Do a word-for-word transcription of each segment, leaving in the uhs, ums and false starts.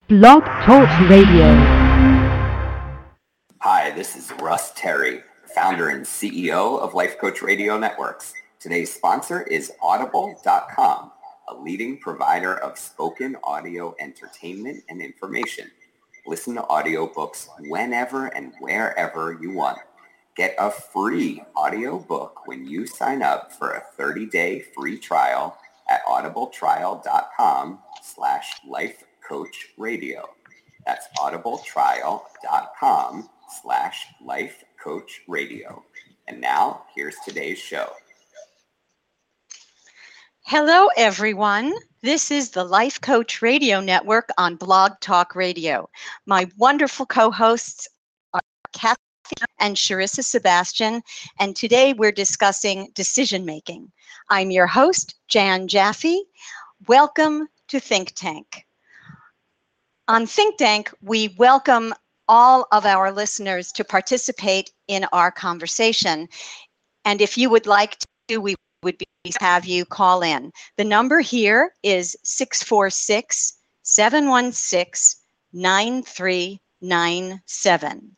Blog Talk Radio. Hi, this is Russ Terry, founder and C E O of Life Coach Radio Networks. Today's sponsor is Audible dot com, a leading provider of spoken audio entertainment and information. Listen to audiobooks whenever and wherever you want. Get a free audiobook when you sign up for a thirty-day free trial at audibletrial.com slash lifecoachradio. That's audibletrial.com slash lifecoachradio. And now, here's today's show. Hello, everyone. This is the Life Coach Radio Network on Blog Talk Radio. My wonderful co-hosts are Kathy and Sharissa Sebastian, and today we're discussing decision making. I'm your host, Jan Jaffe. Welcome to Think Tank. On Think Tank, we welcome all of our listeners to participate in our conversation. And if you would like to, we would be pleased to have you call in. The number here is six four six, seven one six, nine three nine seven.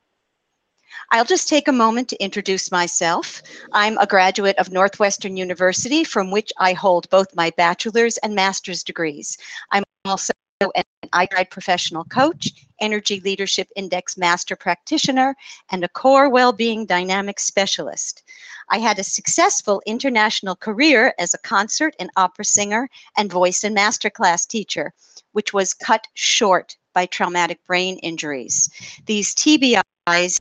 I'll just take a moment to introduce myself. I'm a graduate of Northwestern University, from which I hold both my bachelor's and master's degrees. I'm also an I G I professional coach, Energy Leadership Index master practitioner, and a core well-being dynamics specialist. I had a successful international career as a concert and opera singer and voice and masterclass teacher, which was cut short by traumatic brain injuries. These T B Is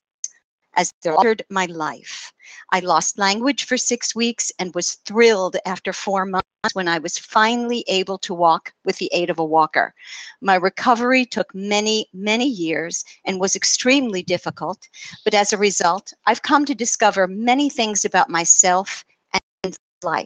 as they altered my life. I lost language for six weeks and was thrilled after four months when I was finally able to walk with the aid of a walker. My recovery took many, many years and was extremely difficult, but as a result, I've come to discover many things about myself and life.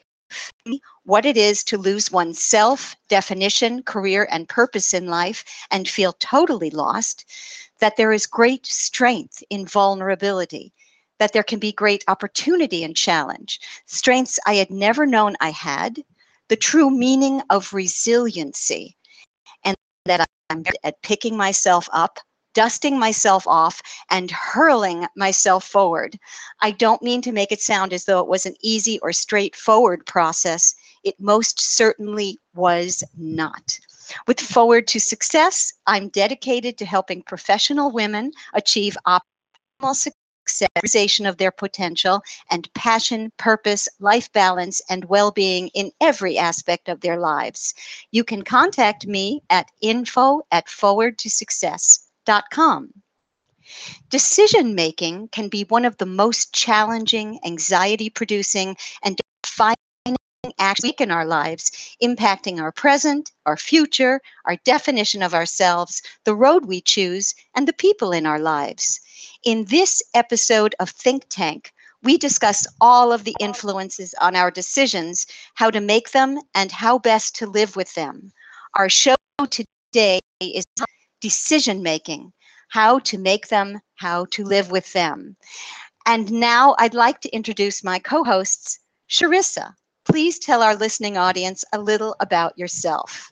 What it is to lose one's self, definition, career, and purpose in life and feel totally lost, that there is great strength in vulnerability, that there can be great opportunity and challenge, strengths I had never known I had, the true meaning of resiliency, and that I'm good at picking myself up, dusting myself off, and hurling myself forward. I don't mean to make it sound as though it was an easy or straightforward process. It most certainly was not. With Forward to Success, I'm dedicated to helping professional women achieve optimal success, realization of their potential, and passion, purpose, life balance, and well-being in every aspect of their lives. You can contact me at info at forward to success dot com. Decision making can be one of the most challenging, anxiety-producing, and defining actions in our lives, impacting our present, our future, our definition of ourselves, the road we choose, and the people in our lives. In this episode of Think Tank, we discuss all of the influences on our decisions, how to make them, and how best to live with them. Our show today is decision making, how to make them, how to live with them. And now I'd like to introduce my co-hosts, Sharissa. Please tell our listening audience a little about yourself.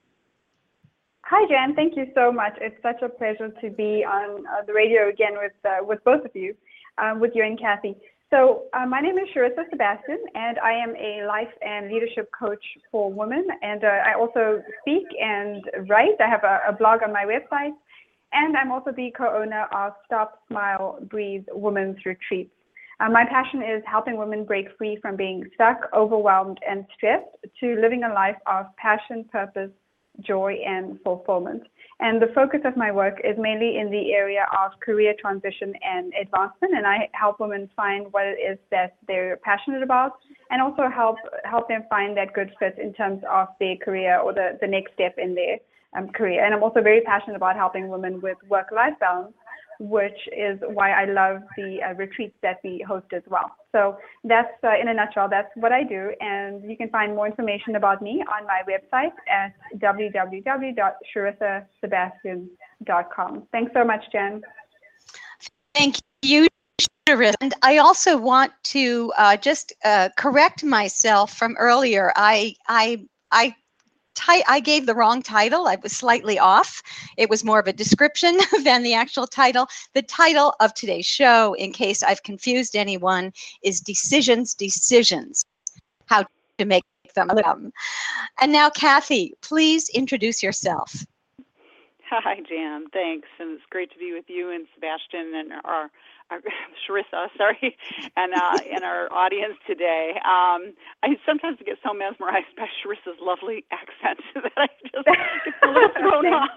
Hi, Jan. Thank you so much. It's such a pleasure to be on uh, the radio again with uh, with both of you, um, with you and Kathy. So uh, my name is Sharissa Sebastian, and I am a life and leadership coach for women. And uh, I also speak and write. I have a, a blog on my website, and I'm also the co-owner of Stop, Smile, Breathe Women's Retreats. Uh, my passion is helping women break free from being stuck, overwhelmed, and stressed to living a life of passion, purpose, joy, and fulfillment. And the focus of my work is mainly in the area of career transition and advancement, and I help women find what it is that they're passionate about, and also help help them find that good fit in terms of their career or the, the next step in their um, career. And I'm also very passionate about helping women with work-life balance, which is why I love the uh, retreats that we host as well. So that's, uh, in a nutshell, that's what I do. And you can find more information about me on my website at w w w dot sharissa sebastian dot com. Thanks so much, Jen. Thank you, Sharissa. And I also want to uh, just uh, correct myself from earlier. I, I, I ti- I gave the wrong title. I was slightly off. It was more of a description than the actual title. The title of today's show, in case I've confused anyone, is Decisions, Decisions, How to Make Them. And now, Kathy, please introduce yourself. Hi, Jan. Thanks, and it's great to be with you and Sebastian and our, our Sharissa, sorry, and uh, and our audience today. Um, I sometimes get so mesmerized by Sharissa's lovely accent that I just get a little thrown off.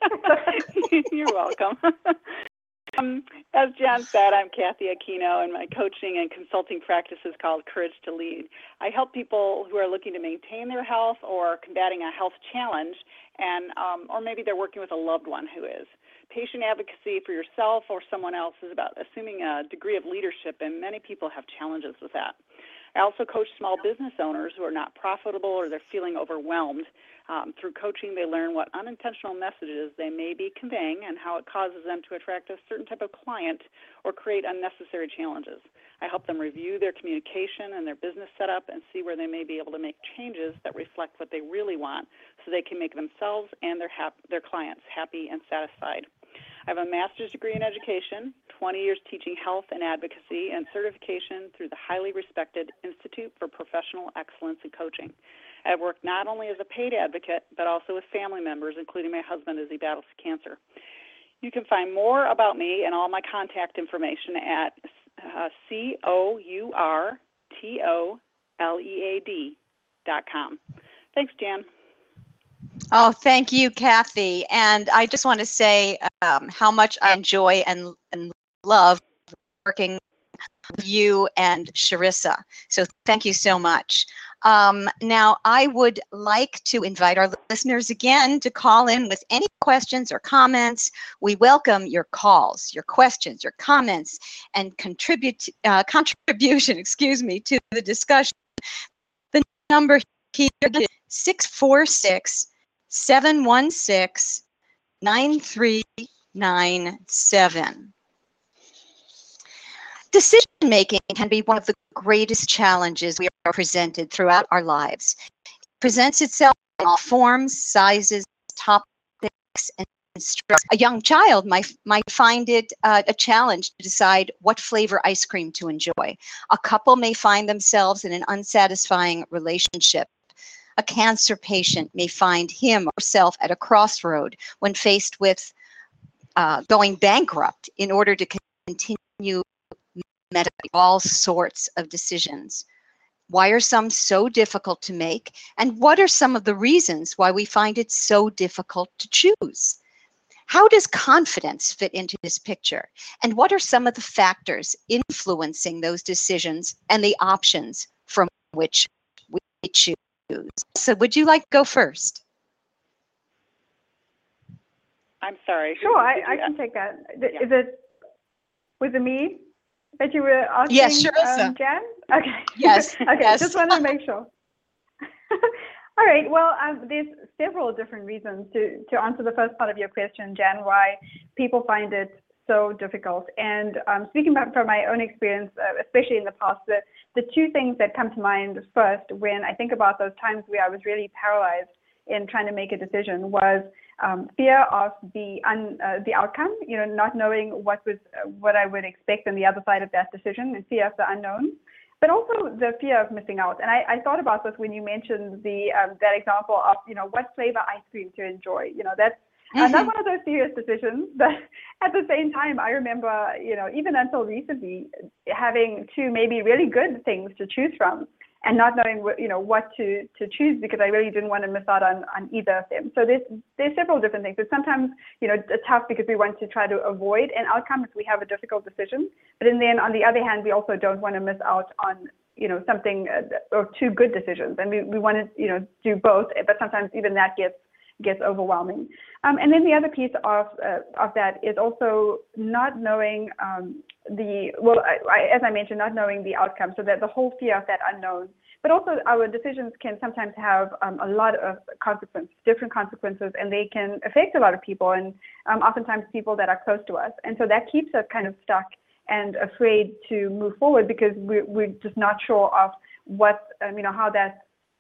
You're welcome. Um, as Jan said, I'm Kathy Aquino, and my coaching and consulting practice is called Courage to Lead. I help people who are looking to maintain their health or combating a health challenge, and um, or maybe they're working with a loved one who is. Patient advocacy for yourself or someone else is about assuming a degree of leadership, and many people have challenges with that. I also coach small business owners who are not profitable or they're feeling overwhelmed. Um, through coaching, they learn what unintentional messages they may be conveying and how it causes them to attract a certain type of client or create unnecessary challenges. I help them review their communication and their business setup and see where they may be able to make changes that reflect what they really want so they can make themselves and their, hap- their clients happy and satisfied. I have a master's degree in education, twenty years teaching health and advocacy, and certification through the highly respected Institute for Professional Excellence in Coaching. I've worked not only as a paid advocate, but also with family members, including my husband as he battles cancer. You can find more about me and all my contact information at uh, C O U R T O L E A D dot com. Thanks, Jan. Oh, thank you, Kathy. And I just want to say um, how much I enjoy and, and love working with you and Sharissa. So thank you so much. Um, now, I would like to invite our listeners again to call in with any questions or comments. We welcome your calls, your questions, your comments, and contribute uh, contribution, excuse me, to the discussion. The number here is six four six, seven one six, nine three nine seven. Decision making can be one of the greatest challenges we are presented throughout our lives. It presents itself in all forms, sizes, topics, and stress. A young child might, might find it uh, a challenge to decide what flavor ice cream to enjoy. A couple may find themselves in an unsatisfying relationship. A cancer patient may find him or herself at a crossroad when faced with uh, going bankrupt in order to continue making all sorts of decisions. Why are some so difficult to make? And what are some of the reasons why we find it so difficult to choose? How does confidence fit into this picture? And what are some of the factors influencing those decisions and the options from which we choose? So would you like to go first? I'm sorry. Sure, I, I can take that. Yeah. Is it, was it me that you were asking, yes, Sharissa. um, Jan? Okay. Yes. Okay, yes. Just wanted to make sure. All right, well, um, there's several different reasons to, to answer the first part of your question, Jan, why people find it so difficult. And um, speaking about, from my own experience, uh, especially in the past, the, the two things that come to mind first when I think about those times where I was really paralyzed in trying to make a decision was um, fear of the un, uh, the outcome, you know, not knowing what was uh, what I would expect on the other side of that decision, and fear of the unknown, but also the fear of missing out. And I, I thought about this when you mentioned the um, that example of, you know, what flavor ice cream to enjoy. You know, that's uh, not one of those serious decisions, but at the same time, I remember, you know, even until recently, having two maybe really good things to choose from, and not knowing what, you know, what to, to choose, because I really didn't want to miss out on, on either of them. So there's there's several different things. It's sometimes, you know, it's tough because we want to try to avoid an outcome if we have a difficult decision. But then on the other hand, we also don't want to miss out on, you know, something uh, or two good decisions. And we, we want to, you know, do both, but sometimes even that gets gets overwhelming. Um, and then the other piece of uh, of that is also not knowing um, the, well, I, I, as I mentioned, not knowing the outcome, so that the whole fear of that unknown. But also our decisions can sometimes have um, a lot of consequences, different consequences, and they can affect a lot of people, and um, oftentimes people that are close to us. And so that keeps us kind of stuck and afraid to move forward because we're, we're just not sure of what, um, you know, how that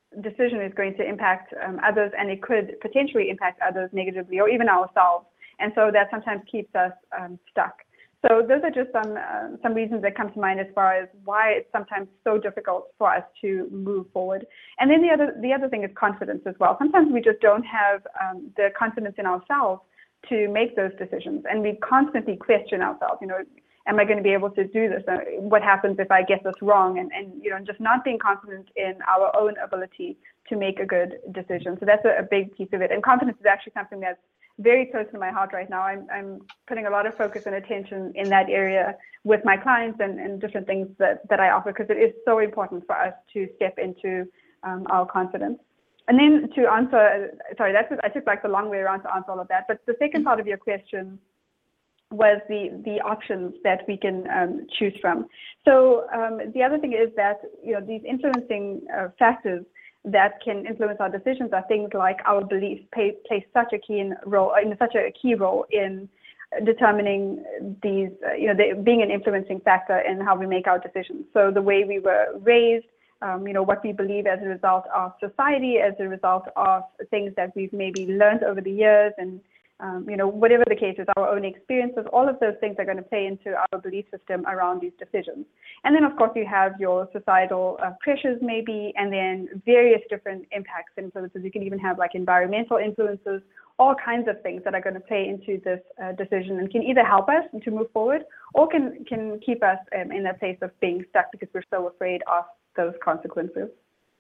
decision is going to impact um, others, and it could potentially impact others negatively or even ourselves. And so that sometimes keeps us um, stuck. So those are just some uh, some reasons that come to mind as far as why it's sometimes so difficult for us to move forward. And then the other the other thing is confidence as well. Sometimes we just don't have um, the confidence in ourselves to make those decisions, and we constantly question ourselves. You know, am I going to be able to do this? Uh, What happens if I get this wrong? And and you know, just not being confident in our own ability to make a good decision. So that's a, a big piece of it. And confidence is actually something that's very close to my heart right now. I'm, I'm putting a lot of focus and attention in that area with my clients and, and different things that, that I offer, because it is so important for us to step into um, our confidence. And then to answer, sorry, that's I took like the long way around to answer all of that. But the second part of your question was the the options that we can um, choose from. So um, the other thing is that, you know, these influencing uh, factors that can influence our decisions are things like our beliefs play, play such a key role in such a key role in determining these, uh, you know, the, being an influencing factor in how we make our decisions. So the way we were raised, um, you know, what we believe as a result of society, as a result of things that we've maybe learned over the years, and Um, you know, whatever the case is, our own experiences, all of those things are going to play into our belief system around these decisions. And then, of course, you have your societal uh, pressures maybe, and then various different impacts and influences. You can even have like environmental influences, all kinds of things that are going to play into this uh, decision and can either help us to move forward or can, can keep us um, in that place of being stuck because we're so afraid of those consequences.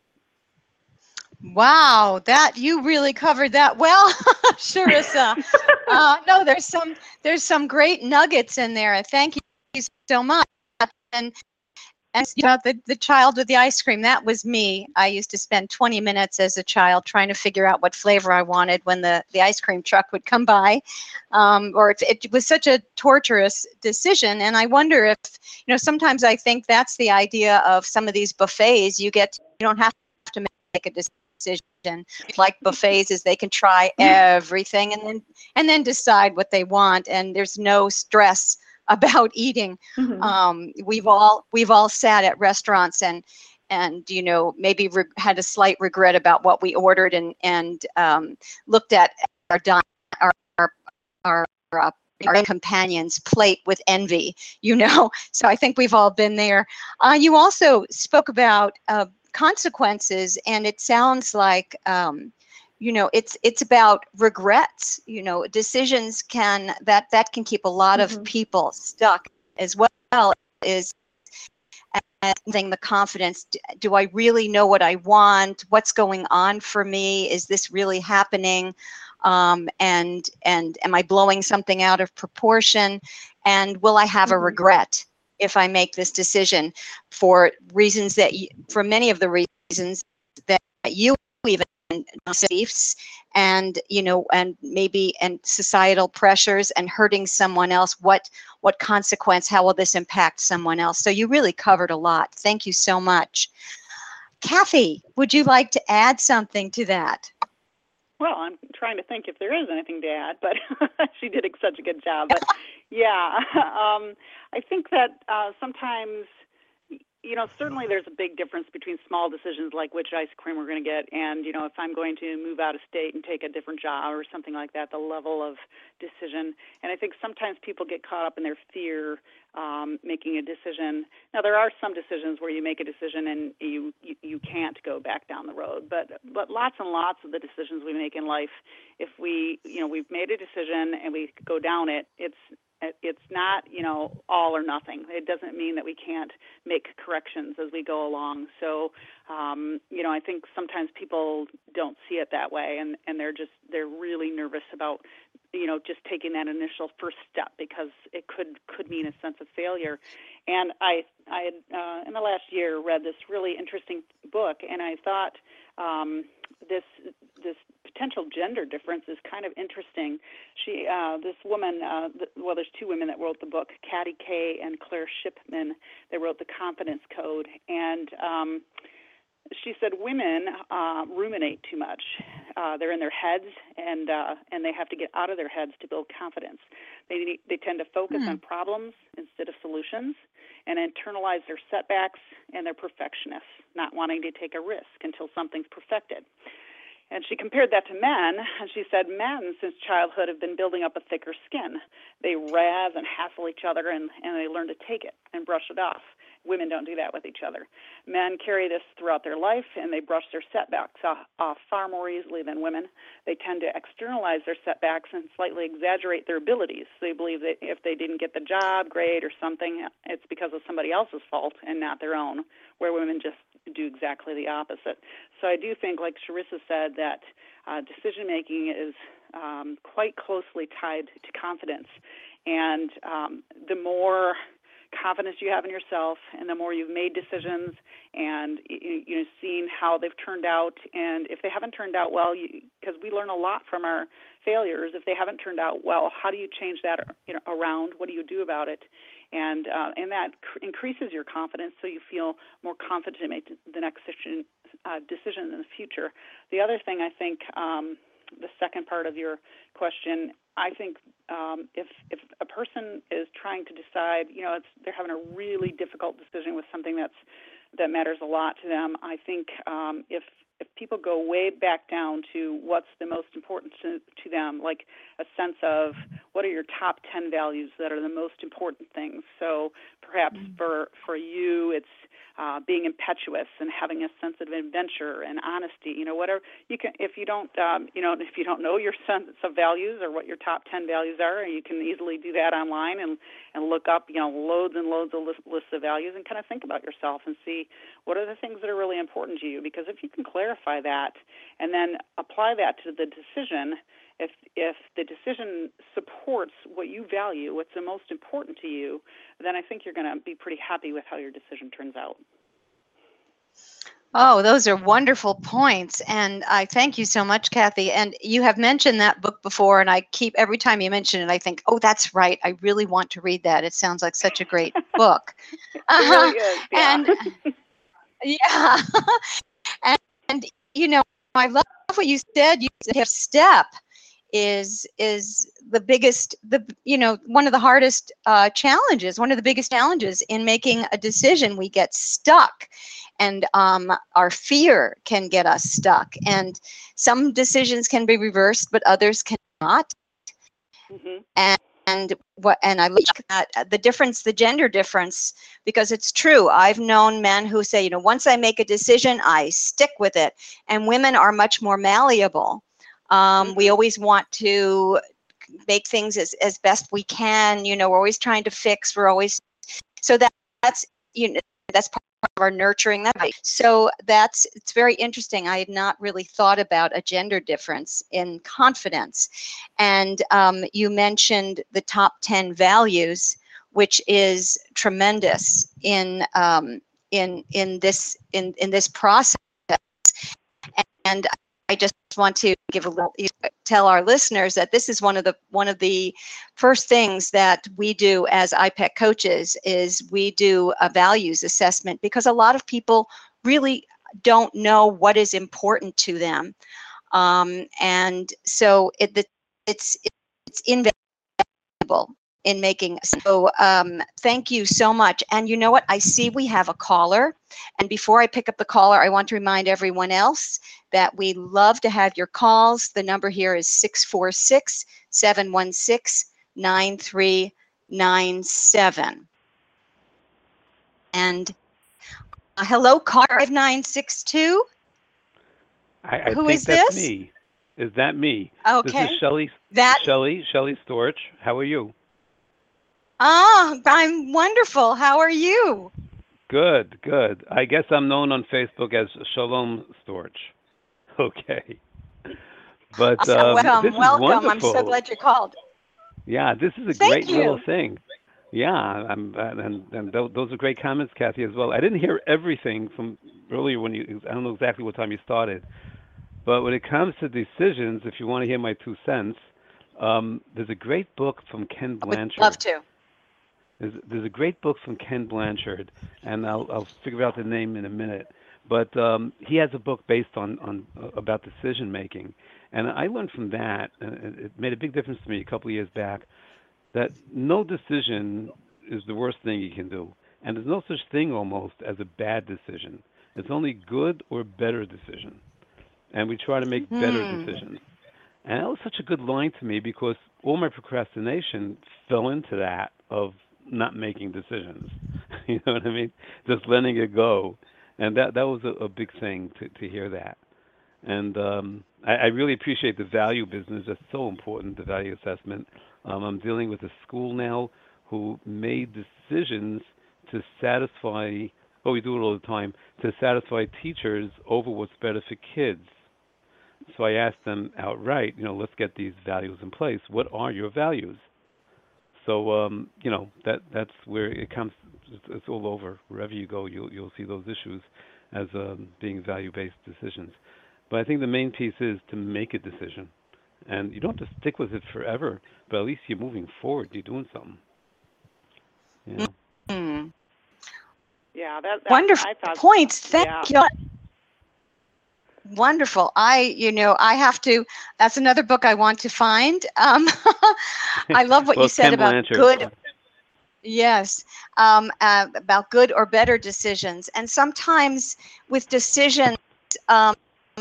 Wow, that you really covered that well, Sharissa. Uh, no, there's some there's some great nuggets in there. Thank you so much. And and about the the child with the ice cream, that was me. I used to spend twenty minutes as a child trying to figure out what flavor I wanted when the the ice cream truck would come by, um, or it, it was such a torturous decision. And I wonder if, you know, sometimes I think that's the idea of some of these buffets. You get you don't have to make a decision. decision like buffets is they can try everything and then and then decide what they want, and there's no stress about eating. Mm-hmm. um, we've all we've all sat at restaurants and and you know maybe re- had a slight regret about what we ordered and and um, looked at our our our, our uh, our companion's plate with envy, you know. So I think we've all been there. Uh, you also spoke about uh, consequences, and it sounds like um, you know it's it's about regrets. You know, decisions can that that can keep a lot mm-hmm. of people stuck as well. Is having the confidence. Do I really know what I want? What's going on for me? Is this really happening? Um, and and am I blowing something out of proportion? And will I have mm-hmm. a regret if I make this decision for reasons that, you, for many of the reasons that you even beliefs and, you know, and maybe, and societal pressures and hurting someone else, what, what consequence, how will this impact someone else? So you really covered a lot. Thank you so much. Kathy, would you like to add something to that? Well, I'm trying to think if there is anything to add, but she did such a good job. But yeah, um, I think that uh, sometimes, you know, certainly there's a big difference between small decisions like which ice cream we're going to get and, you know, if I'm going to move out of state and take a different job or something like that, the level of decision. And I think sometimes people get caught up in their fear um, making a decision. Now, there are some decisions where you make a decision and you, you, you can't go back down the road, but but lots and lots of the decisions we make in life, if we, you know, we've made a decision and we go down it, it's it's not, you know, all or nothing. It doesn't mean that we can't make corrections as we go along. So, um, you know, I think sometimes people don't see it that way, and, and they're just, they're really nervous about, you know, just taking that initial first step because it could, could mean a sense of failure. And I, I had, uh, in the last year, read this really interesting book, and I thought um, this, this potential gender difference is kind of interesting. She, uh, this woman, uh, th- well, there's two women that wrote the book, Katty Kay and Claire Shipman. They wrote the Competence Code, and um, she said women uh, ruminate too much. Uh, they're in their heads, and uh, and they have to get out of their heads to build confidence. They need, they tend to focus Hmm. on problems instead of solutions, and internalize their setbacks, and they're perfectionists, not wanting to take a risk until something's perfected. And she compared that to men, and she said men, since childhood, have been building up a thicker skin. They razz and hassle each other, and, and they learn to take it and brush it off. Women don't do that with each other. Men carry this throughout their life, and they brush their setbacks off, off far more easily than women. They tend to externalize their setbacks and slightly exaggerate their abilities. They believe that if they didn't get the job, grade, or something, it's because of somebody else's fault and not their own, where women just do exactly the opposite. So I do think, like Charissa said, that uh, decision-making is um, quite closely tied to confidence. And um, the more confidence you have in yourself, and the more you've made decisions and you, you know seen how they've turned out, and if they haven't turned out well, because we learn a lot from our failures. If they haven't turned out well, how do you change that you know around? What do you do about it? And uh, and that cr- increases your confidence, so you feel more confident to make the next decision, uh, decision in the future. The other thing, I think, um, the second part of your question, I think um, if if a person is trying to decide, you know, it's they're having a really difficult decision with something that's that matters a lot to them. I think um, if if people go way back down to what's the most important to, to them, like a sense of what are your top ten values that are the most important things. So perhaps mm-hmm. for for you, it's uh, being impetuous and having a sense of adventure and honesty. You know, whatever you can. If you don't, um, you know, if you don't know your sense of values or what your top ten values are, you can easily do that online and and look up, you know, loads and loads of list, lists of values and kind of think about yourself and see what are the things that are really important to you. Because if you can clarify that and then apply that to the decision, if if the decision supports what you value, what's the most important to you, then I think you're going to be pretty happy with how your decision turns out. Oh, those are wonderful points. And I thank you so much, Kathy. And you have mentioned that book before, and I keep, every time you mention it, I think, oh, that's right. I really want to read that. It sounds like such a great book. It really is, yeah. And yeah. and, and, you know, I love what you said. You said step is is the biggest, the you know, one of the hardest uh, challenges, one of the biggest challenges in making a decision. We get stuck, and um, our fear can get us stuck. And some decisions can be reversed, but others cannot. Mm-hmm. And and what and I look at the difference, the gender difference, because it's true. I've known men who say, you know, once I make a decision, I stick with it, and women are much more malleable. Um, mm-hmm. We always want to make things as, as best we can. You know, we're always trying to fix. We're always, so that, that's, you know, that's part of our nurturing that. So that's, it's very interesting. I had not really thought about a gender difference in confidence. And um, you mentioned the top ten values, which is tremendous in, um, in, in this, in, in this process. And I just want to give a little, tell our listeners that this is one of the one of the first things that we do as I P E C coaches is we do a values assessment, because a lot of people really don't know what is important to them, um, and so it it's it's invaluable in making. So um, thank you so much. And you know what? I see we have a caller. And before I pick up the caller, I want to remind everyone else that we love to have your calls. The number here is six four six, seven one six, nine three nine seven. And uh, hello, caller five nine six two. I, I Who think is that's this? me. Is that me? Okay. This is Shelley. That Shelley. Shelley Storch. How are you? Ah, I'm wonderful. How are you? Good, good. I guess I'm known on Facebook as Shalom Storch. Okay. But Awesome. um, welcome, this is welcome. wonderful. I'm so glad you called. Yeah, this is a Thank great you. little thing. Yeah, I'm, and and those are great comments, Kathy, as well. I didn't hear everything from earlier when you. I don't know exactly what time you started, but when it comes to decisions, if you want to hear my two cents, um, there's a great book from Ken Blanchard. I would love to. There's, there's a great book from Ken Blanchard, and I'll, I'll figure out the name in a minute. But um, he has a book based on, on uh, about decision making, and I learned from that, and it made a big difference to me a couple of years back, that no decision is the worst thing you can do, and there's no such thing almost as a bad decision. It's only good or better decision, and we try to make better Hmm. decisions. And that was such a good line to me because all my procrastination fell into that of not making decisions. You know what I mean? Just letting it go. And that that was a, a big thing to, to hear that. And um, I, I really appreciate the value business. That's so important, the value assessment. Um, I'm dealing with a school now who made decisions to satisfy, well, we do it all the time, to satisfy teachers over what's better for kids. So I asked them outright, you know, let's get these values in place. What are your values? So, um, you know, that that's where it comes. It's, it's all over. Wherever you go, you'll you'll see those issues as um, being value-based decisions. But I think the main piece is to make a decision, and you don't have to stick with it forever. But at least you're moving forward. You're doing something. You know? Hmm. Yeah, that, that Wonderful I thought, points. Thank yeah. you. Wonderful. I, you know, I have to, that's another book I want to find. Um, I love what Well, you it's said Ken about Blanchard. good. Yes, um, uh, about good or better decisions. And sometimes with decisions, um,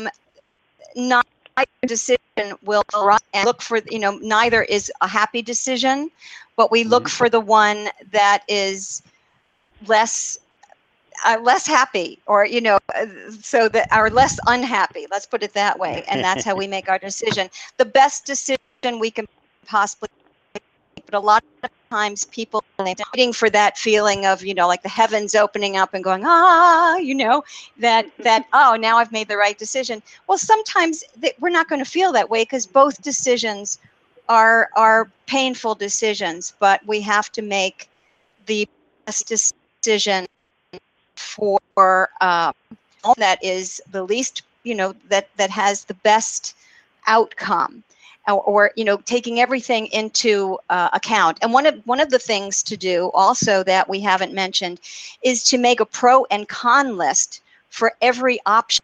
not a decision will run and look for, you know, neither is a happy decision, but we look Mhm. for the one that is less uh, less happy, or you know, uh, so that are less unhappy. Let's put it that way, and that's how we make our decision. The best decision we can possibly make. But a lot of times, people are waiting for that feeling of, you know, like the heavens opening up and going, ah, you know, that that oh, now I've made the right decision. Well, sometimes th- we're not going to feel that way because both decisions are are painful decisions, but we have to make the best decision for uh, that is the least, you know, that that has the best outcome, or, or you know, taking everything into uh, account. And one of one of the things to do also that we haven't mentioned is to make a pro and con list for every option,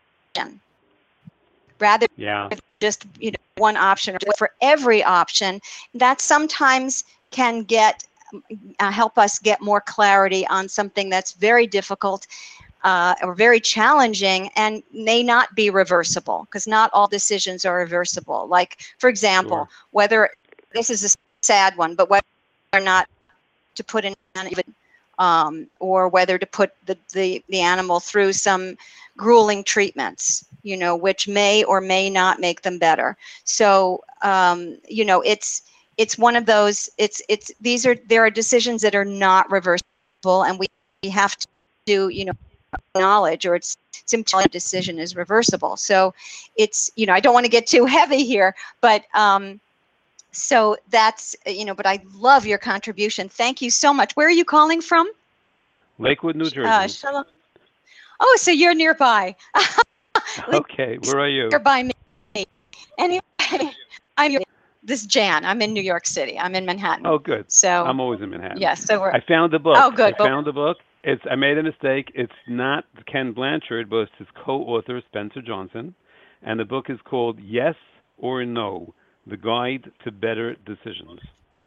rather Yeah. than just, you know, one option, or for every option. That sometimes can get uh, help us get more clarity on something that's very difficult uh, or very challenging and may not be reversible, because not all decisions are reversible. Like, for example, Sure. whether, this is a sad one, but whether or not to put an animal, um, or whether to put the, the, the animal through some grueling treatments, you know, which may or may not make them better. So, um, you know, it's, it's one of those, it's, it's, these are, there are decisions that are not reversible, and we, we have to do, you know, knowledge, or it's simply a decision is reversible. So it's, you know, I don't want to get too heavy here, but, um, so that's, you know, but I love your contribution. Thank you so much. Where are you calling from? Lakewood, New Uh, Jersey. Shalom. Oh, so you're nearby. Okay. Where are you? Nearby me. Anyway, I'm this is Jan. I'm in New York City. I'm in Manhattan. Oh, good. So I'm always in Manhattan. yes, so we're. I found the book. Oh, good. I found the book. It's. I made a mistake. It's not Ken Blanchard, but it's his co-author, Spencer Johnson, and the book is called Yes or No: The Guide to Better Decisions.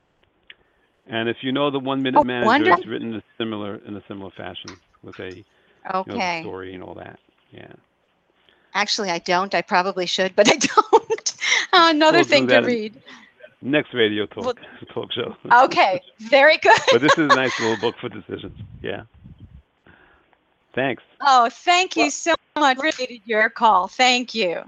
And if you know the One Minute Oh, Manager, wonderful. it's written in a similar in a similar fashion with a, you know, the Okay. story and all that. Yeah. Actually, I don't. I probably should, but I don't. Uh, another We'll do thing to that in- read. Next radio talk Well, talk show. okay. Very good. But this is a nice little book for decisions. Yeah. Thanks. Oh, thank you so much. Appreciated your call. Thank you.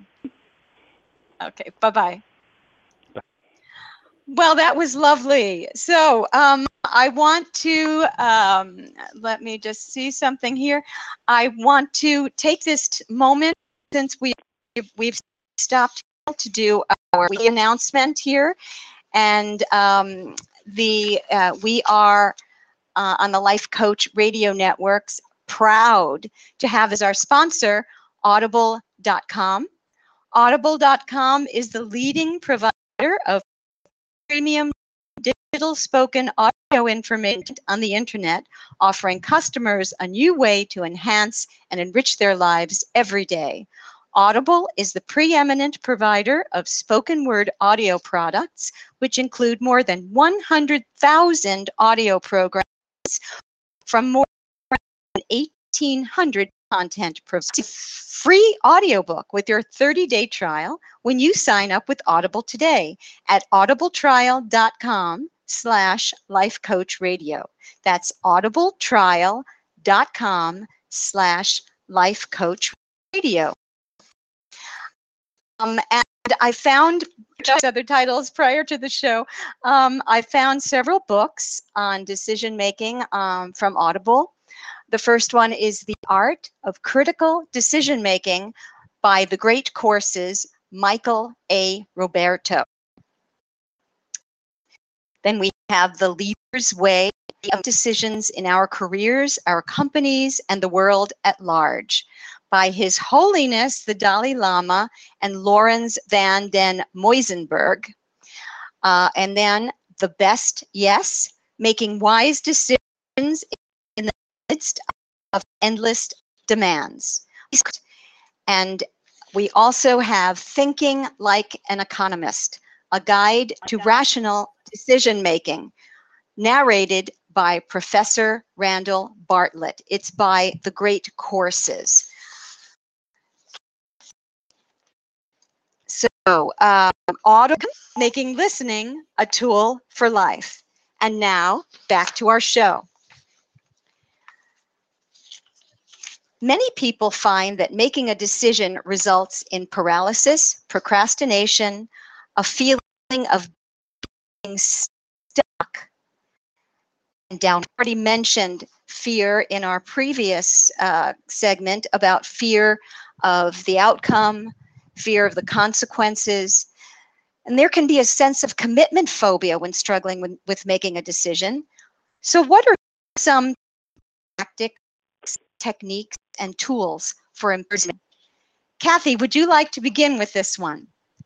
Okay. Bye-bye. Bye. Well, that was lovely. So um, I want to, um, let me just see something here. I want to take this t- moment, since we, we've stopped to do our announcement here. And um, the uh, we are uh, on the Life Coach Radio Networks proud to have as our sponsor Audible dot com. Audible dot com is the leading provider of premium digital spoken audio information on the internet, offering customers a new way to enhance and enrich their lives every day. Audible is the preeminent provider of spoken word audio products, which include more than one hundred thousand audio programs from more than eighteen hundred content providers. Free audiobook with your thirty-day trial when you sign up with Audible today at audibletrial.com slash lifecoachradio. That's audibletrial.com slash lifecoachradio. Um, and I found other titles prior to the show. Um, I found several books on decision making um, from Audible. The first one is The Art of Critical Decision Making by the Great Courses, Michael A. Roberto. Then we have The Leader's Way of Decisions in Our Careers, Our Companies, and the World at Large by His Holiness the Dalai Lama and Lawrence van den Muizenberg. Uh, and then The Best Yes, Making Wise Decisions in the Midst of Endless Demands. And we also have Thinking Like an Economist, a guide to rational decision making, narrated by Professor Randall Bartlett. It's by the Great Courses. So, um, Audible, making listening a tool for life. And now, back to our show. Many people find that making a decision results in paralysis, procrastination, a feeling of being stuck. And down, already mentioned fear in our previous uh, segment about fear of the outcome, fear of the consequences. And there can be a sense of commitment phobia when struggling with, with making a decision. So what are some tactics, techniques, and tools for improvement? Kathy, would you like to begin with this one?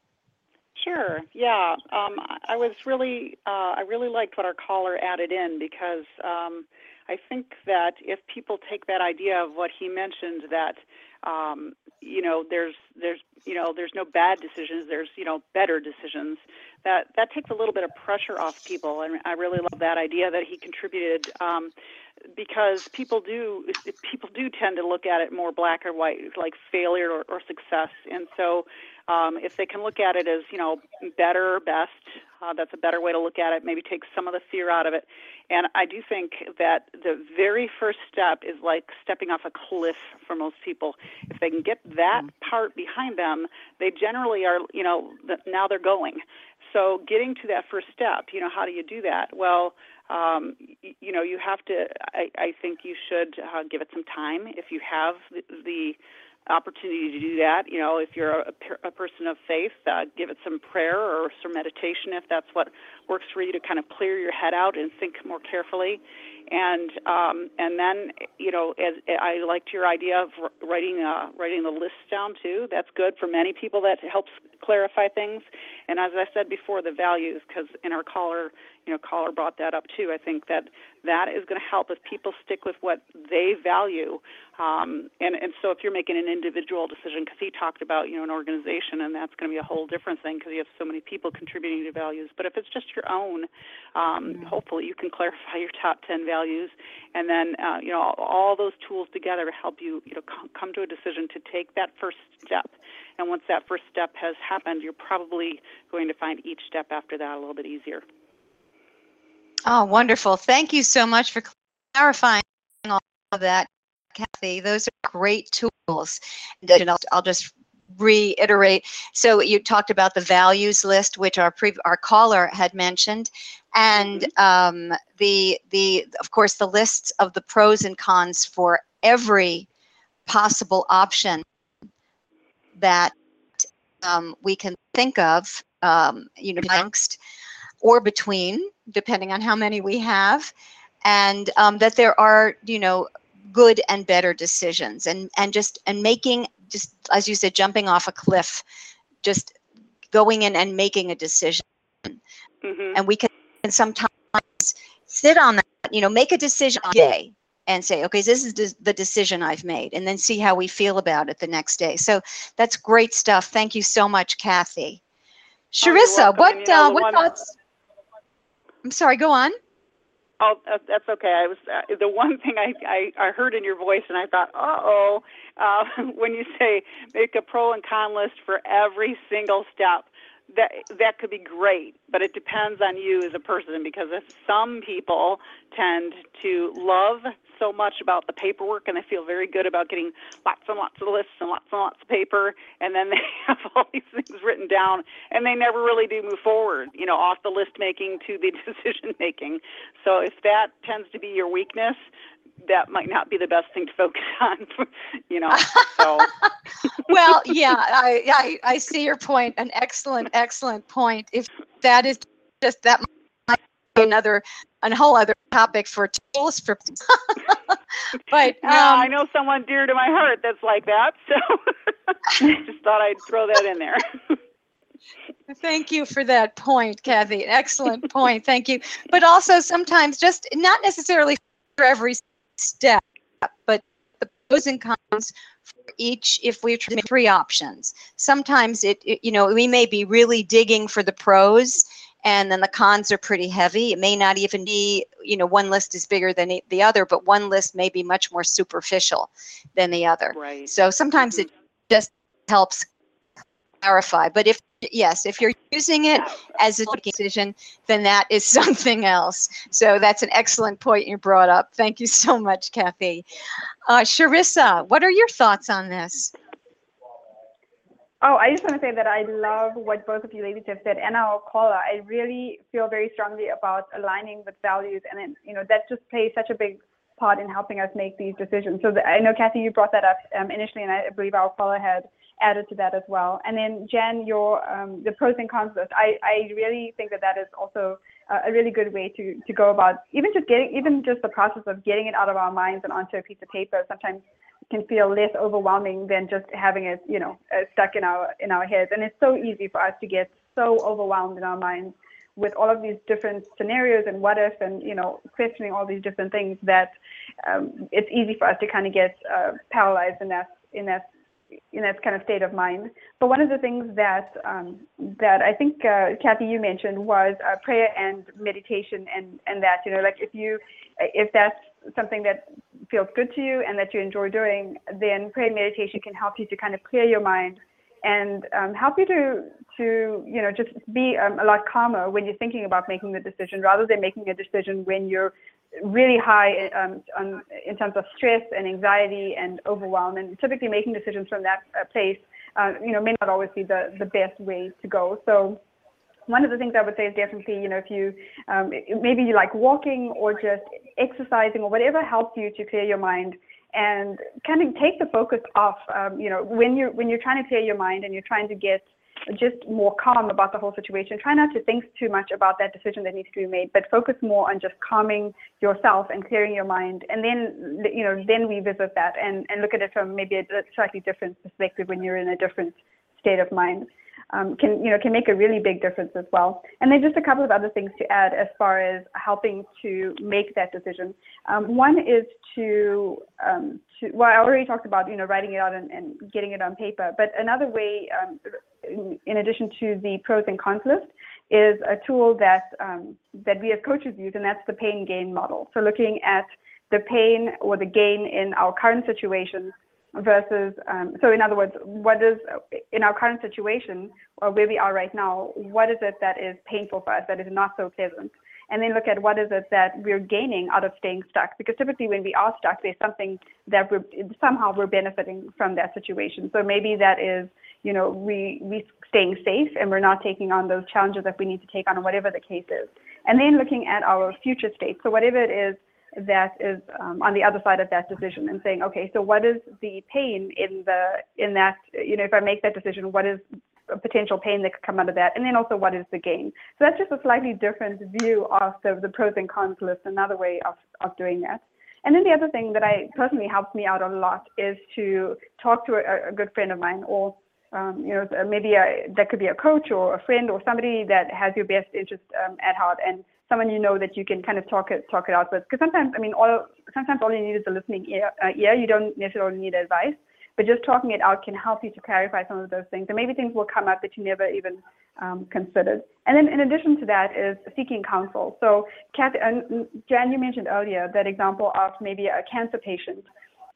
Sure. Yeah. Um, I was really, uh, I really liked what our caller added in, because um, I think that if people take that idea of what he mentioned, that um, you know, there's, there's, you know, there's no bad decisions. There's, you know, better decisions. That that takes a little bit of pressure off people, and I really love that idea that he contributed. Um, because people do people do tend to look at it more black or white, like failure or, or success. And so um, if they can look at it as, you know, better, best, uh, that's a better way to look at it, maybe take some of the fear out of it. And I do think that the very first step is like stepping off a cliff for most people. If they can get that part behind them, they generally are, you know, now they're going. So getting to that first step, you know, how do you do that? Well, um, you, you know, you have to, I, I think you should uh, give it some time. If you have the, the opportunity to do that, you know, if you're a, a person of faith, uh, give it some prayer or some meditation if that's what works for you, to kind of clear your head out and think more carefully. And um, and then, you know, as I liked your idea of writing uh, writing the list down too. That's good for many people. That helps clarify things. And as I said before, the values, because in our caller, you know, caller brought that up too. I think that that is going to help if people stick with what they value. Um, and, and so if you're making an individual decision, because he talked about, you know, an organization, and that's going to be a whole different thing because you have so many people contributing to values. But if it's just your own, um, mm-hmm. hopefully you can clarify your top ten values, and then, uh, you know, all, all those tools together to help you, you know, come, come to a decision to take that first step. And once that first step has happened, you're probably going to find each step after that a little bit easier. Oh, wonderful. Thank you so much for clarifying all of that, Kathy. Those are great tools. And I'll, I'll just reiterate. So you talked about the values list, which our pre our caller had mentioned, and um, the the of course the lists of the pros and cons for every possible option that um, we can think of, um, you know, amongst or between, depending on how many we have, and um, that there are, you know, good and better decisions, and and just and making, just as you said, jumping off a cliff, just going in and making a decision. Mm-hmm. And we can sometimes sit on that, you know, make a decision on the day and say, okay, this is the decision I've made, and then see how we feel about it the next day. So that's great stuff. Thank you so much, Kathy. Charissa, oh, what, and, you know, uh, what one... thoughts? I'm sorry, go on. Oh, that's okay. I was uh, the one thing I, I, I heard in your voice, and I thought, uh-oh, uh, when you say make a pro and con list for every single step, that that could be great, but it depends on you as a person, because if some people tend to love so much about the paperwork and they feel very good about getting lots and lots of lists and lots and lots of paper, and then they have all these things written down and they never really do move forward, you know, off the list making to the decision making. So if that tends to be your weakness, that might not be the best thing to focus on, you know. So, well, yeah, I, I I see your point. An excellent, excellent point. If that is just that might be another, a whole other topic for tools for. But um, uh, I know someone dear to my heart that's like that, so just thought I'd throw that in there. Thank you for that point, Kathy. Excellent point. Thank you. But also sometimes just not necessarily for every step, but the pros and cons for each. If we're trying three options, sometimes it, it, you know, we may be really digging for the pros, and then the cons are pretty heavy. It may not even be, you know, one list is bigger than the other, but one list may be much more superficial than the other. Right. So sometimes mm-hmm. it just helps clarify. But if yes, if you're using it as a decision, then that is something else. So that's an excellent point you brought up. Thank you so much, Kathy. Uh, Charissa, what are your thoughts on this? Oh, I just want to say that I love what both of you ladies have said, and our caller. I really feel very strongly about aligning with values, and then, you know, that just plays such a big part in helping us make these decisions. So the, I know, Kathy, you brought that up um, initially, and I believe our caller had added to that as well. And then Jan, your um, the pros and cons list. I, I really think that that is also uh, a really good way to to go about even just getting even just the process of getting it out of our minds and onto a piece of paper. Sometimes can feel less overwhelming than just having it, you know, uh, stuck in our in our heads. And it's so easy for us to get so overwhelmed in our minds with all of these different scenarios and what if, and, you know, questioning all these different things, that um, it's easy for us to kind of get uh, paralyzed in that in that in that kind of state of mind. But one of the things that um, that I think uh, Kathy, you mentioned was uh, prayer and meditation, and and that, you know, like if you if that's something that feels good to you and that you enjoy doing, then prayer and meditation can help you to kind of clear your mind and um, help you to to you know just be um, a lot calmer when you're thinking about making the decision, rather than making a decision when you're really high um, on, in terms of stress and anxiety and overwhelm. And typically making decisions from that uh, place, uh, you know, may not always be the, the best way to go. So one of the things I would say is definitely, you know, if you, um, maybe you like walking or just exercising or whatever helps you to clear your mind, and kind of take the focus off, um, you know, when you're, when you're trying to clear your mind and you're trying to get just more calm about the whole situation. Try not to think too much about that decision that needs to be made, but focus more on just calming yourself and clearing your mind. And then, you know, then revisit that and, and look at it from maybe a slightly different perspective when you're in a different state of mind. Um, can, you know, can make a really big difference as well. And then just a couple of other things to add as far as helping to make that decision. Um, one is to, um, to, well, I already talked about, you know, writing it out and, and getting it on paper, but another way, um, in, in addition to the pros and cons list, is a tool that, um, that we as coaches use, and that's the pain gain model. So looking at the pain or the gain in our current situation versus, um, so in other words, what is, in our current situation, or where we are right now, what is it that is painful for us, that is not so pleasant? And then look at what is it that we're gaining out of staying stuck, because typically when we are stuck, there's something that we're, somehow we're benefiting from that situation. So maybe that is, you know, we, we staying safe and we're not taking on those challenges that we need to take on, or whatever the case is. And then looking at our future state. So whatever it is that is um, on the other side of that decision, and saying, okay, so what is the pain in the in that, you know, if I make that decision, what is a potential pain that could come out of that? And then also, what is the gain? So that's just a slightly different view of the, the pros and cons list, another way of, of doing that. And then the other thing that I personally helps me out a lot is to talk to a, a good friend of mine, or um, you know, maybe a, that could be a coach or a friend or somebody that has your best interest um, at heart, and someone you know that you can kind of talk it talk it out with. Because sometimes, I mean, all sometimes all you need is a listening ear. Uh, ear. You don't necessarily need advice, but just talking it out can help you to clarify some of those things. And maybe things will come up that you never even um, considered. And then in addition to that is seeking counsel. So Kathy, uh, Jan, you mentioned earlier that example of maybe a cancer patient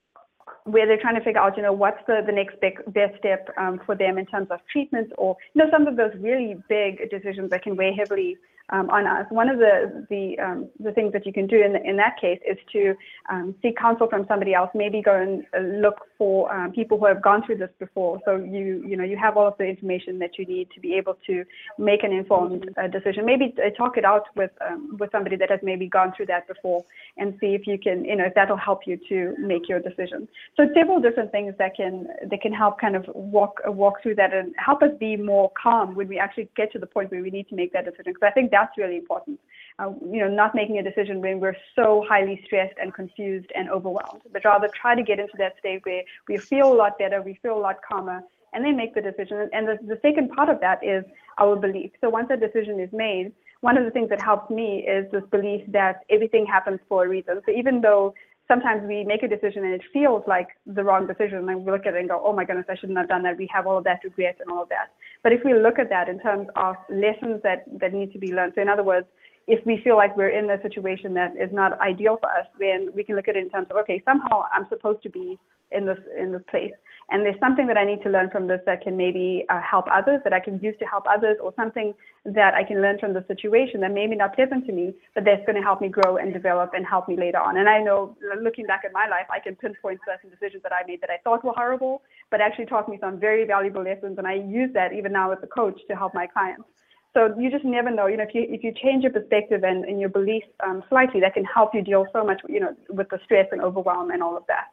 where they're trying to figure out, you know, what's the, the next big, best step um, for them in terms of treatment, or, you know, some of those really big decisions that can weigh heavily Um, on us. One of the the um, the things that you can do in in that case is to um, seek counsel from somebody else. Maybe go and uh, look for um, people who have gone through this before. So you you know you have all of the information that you need to be able to make an informed uh, decision. Maybe uh, talk it out with um, with somebody that has maybe gone through that before, and see if you can, you know, if that'll help you to make your decision. So several different things that can that can help kind of walk walk through that and help us be more calm when we actually get to the point where we need to make that decision. Because I think that's really important. Uh, you know, not making a decision when we're so highly stressed and confused and overwhelmed, but rather try to get into that state where we feel a lot better, we feel a lot calmer, and then make the decision. And the, the second part of that is our belief. So once a decision is made, one of the things that helps me is this belief that everything happens for a reason. So even though sometimes we make a decision and it feels like the wrong decision, and we look at it and go, oh my goodness, I shouldn't have done that. We have all of that regret and all of that. But if we look at that in terms of lessons that, that need to be learned, so in other words, if we feel like we're in a situation that is not ideal for us, then we can look at it in terms of, okay, somehow I'm supposed to be in this in this place. And there's something that I need to learn from this that can maybe uh, help others, that I can use to help others, or something that I can learn from the situation that may be not pleasant to me, but that's going to help me grow and develop and help me later on. And I know, looking back at my life, I can pinpoint certain decisions that I made that I thought were horrible, but actually taught me some very valuable lessons. And I use that even now as a coach to help my clients. So you just never know, you know, if you if you change your perspective and, and your beliefs um, slightly, that can help you deal so much, you know, with the stress and overwhelm and all of that.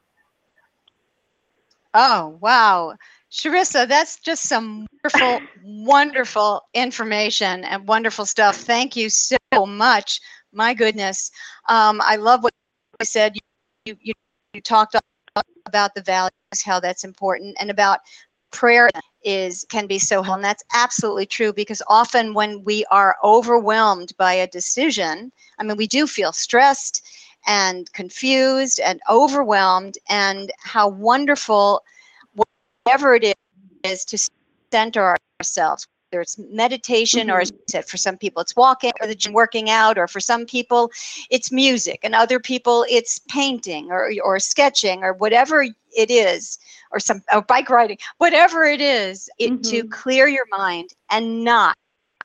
Oh, wow. Sharissa, that's just some wonderful, wonderful information and wonderful stuff. Thank you so much. My goodness. Um, I love what you said. You, you, you talked about the values, how that's important, and about prayer is can be so helpful. And that's absolutely true, because often when we are overwhelmed by a decision, I mean, we do feel stressed and confused and overwhelmed, and how wonderful, whatever it is, to center ourselves, whether it's meditation, mm-hmm. or as you said, for some people it's walking or the gym, working out, or for some people it's music, and other people it's painting or, or sketching or whatever it is, or some or bike riding, whatever it is, it, mm-hmm. to clear your mind and not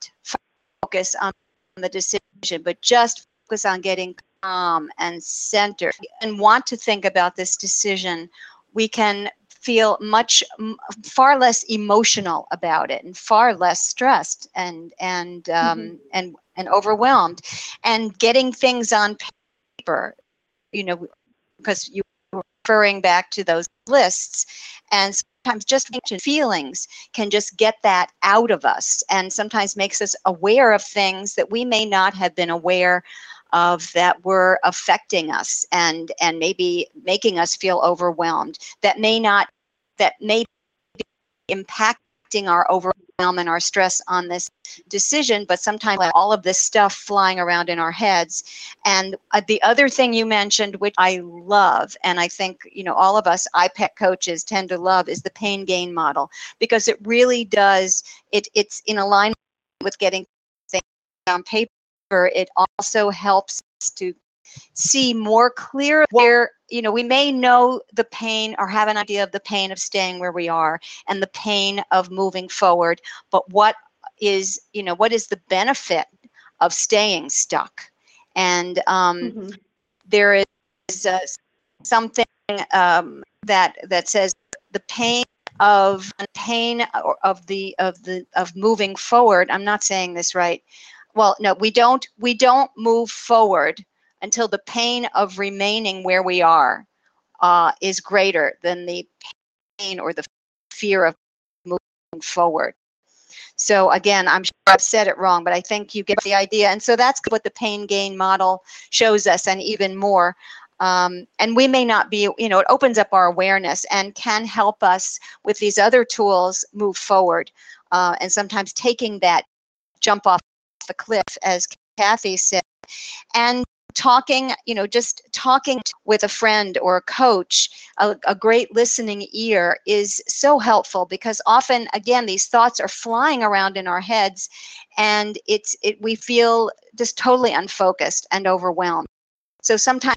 focus on the decision, but just focus on getting calm and centered and want to think about this decision. We can feel much far less emotional about it, and far less stressed and and um, mm-hmm. and and overwhelmed, and getting things on paper, you know, because you were referring back to those lists, and sometimes just feelings can just get that out of us, and sometimes makes us aware of things that we may not have been aware of, that were affecting us and and maybe making us feel overwhelmed, that may not that may be impacting our overwhelm and our stress on this decision, but sometimes all of this stuff flying around in our heads. And uh, the other thing you mentioned, which I love, and I think, you know, all of us I P E C coaches tend to love, is the pain gain model, because it really does, it it's in alignment with getting things on paper. It also helps to see more clear where, you know, we may know the pain or have an idea of the pain of staying where we are and the pain of moving forward, but what is, you know, what is the benefit of staying stuck? And um, mm-hmm. there is uh, something um, that that says the pain of pain of the of the of moving forward. I'm not saying this right. Well, no, we don't we don't move forward until the pain of remaining where we are uh, is greater than the pain or the fear of moving forward. So again, I'm sure I've said it wrong, but I think you get the idea. And so that's what the pain gain model shows us, and even more. Um, and we may not be, you know, it opens up our awareness and can help us with these other tools move forward. Uh, and sometimes taking that jump off the cliff, as Kathy said, and talking, you know, just talking with a friend or a coach, a, a great listening ear is so helpful, because often, again, these thoughts are flying around in our heads, and it's it we feel just totally unfocused and overwhelmed. So sometimes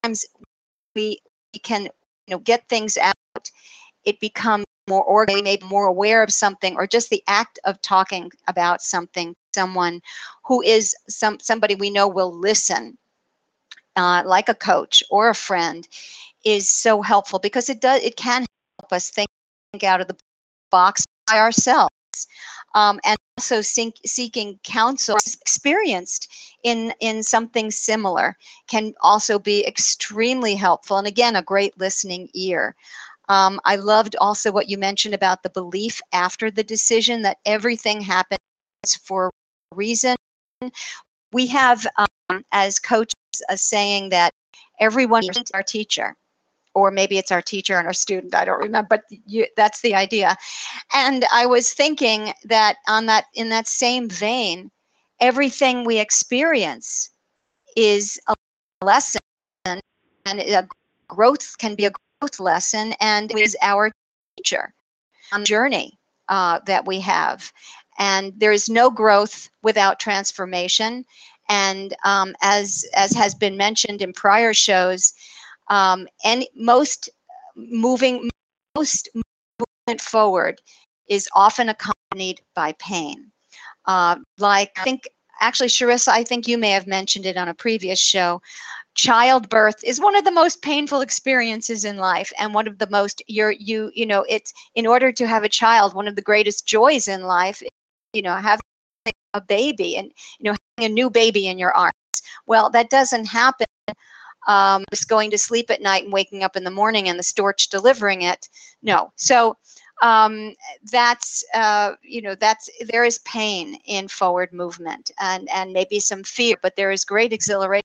we, we can, you know, get things out. It becomes more organized, maybe more aware of something, or just the act of talking about something, someone who is some somebody we know will listen. Uh, like a coach or a friend, is so helpful, because it does it can help us think, think out of the box by ourselves, um, and also seek, seeking counsel experienced in in something similar can also be extremely helpful, and again, a great listening ear. Um, I loved also what you mentioned about the belief after the decision, that everything happens for a reason. We have, um, as coaches, a saying that everyone is our teacher, or maybe it's our teacher and our student. I don't remember, but you, that's the idea. And I was thinking that on that, in that same vein, everything we experience is a lesson, and a growth can be a growth lesson, and is our teacher on the journey uh, that we have. And there is no growth without transformation. And um, as as has been mentioned in prior shows, um, and most moving most movement forward is often accompanied by pain. Uh, like I think actually, Charissa, I think you may have mentioned it on a previous show. Childbirth is one of the most painful experiences in life, and one of the most you're you you know it's in order to have a child, one of the greatest joys in life, you know, having a baby, and you know, having a new baby in your arms. Well, that doesn't happen um, just going to sleep at night and waking up in the morning and the storch delivering it. No. So um, that's uh, you know, that's there is pain in forward movement, and and maybe some fear, but there is great exhilaration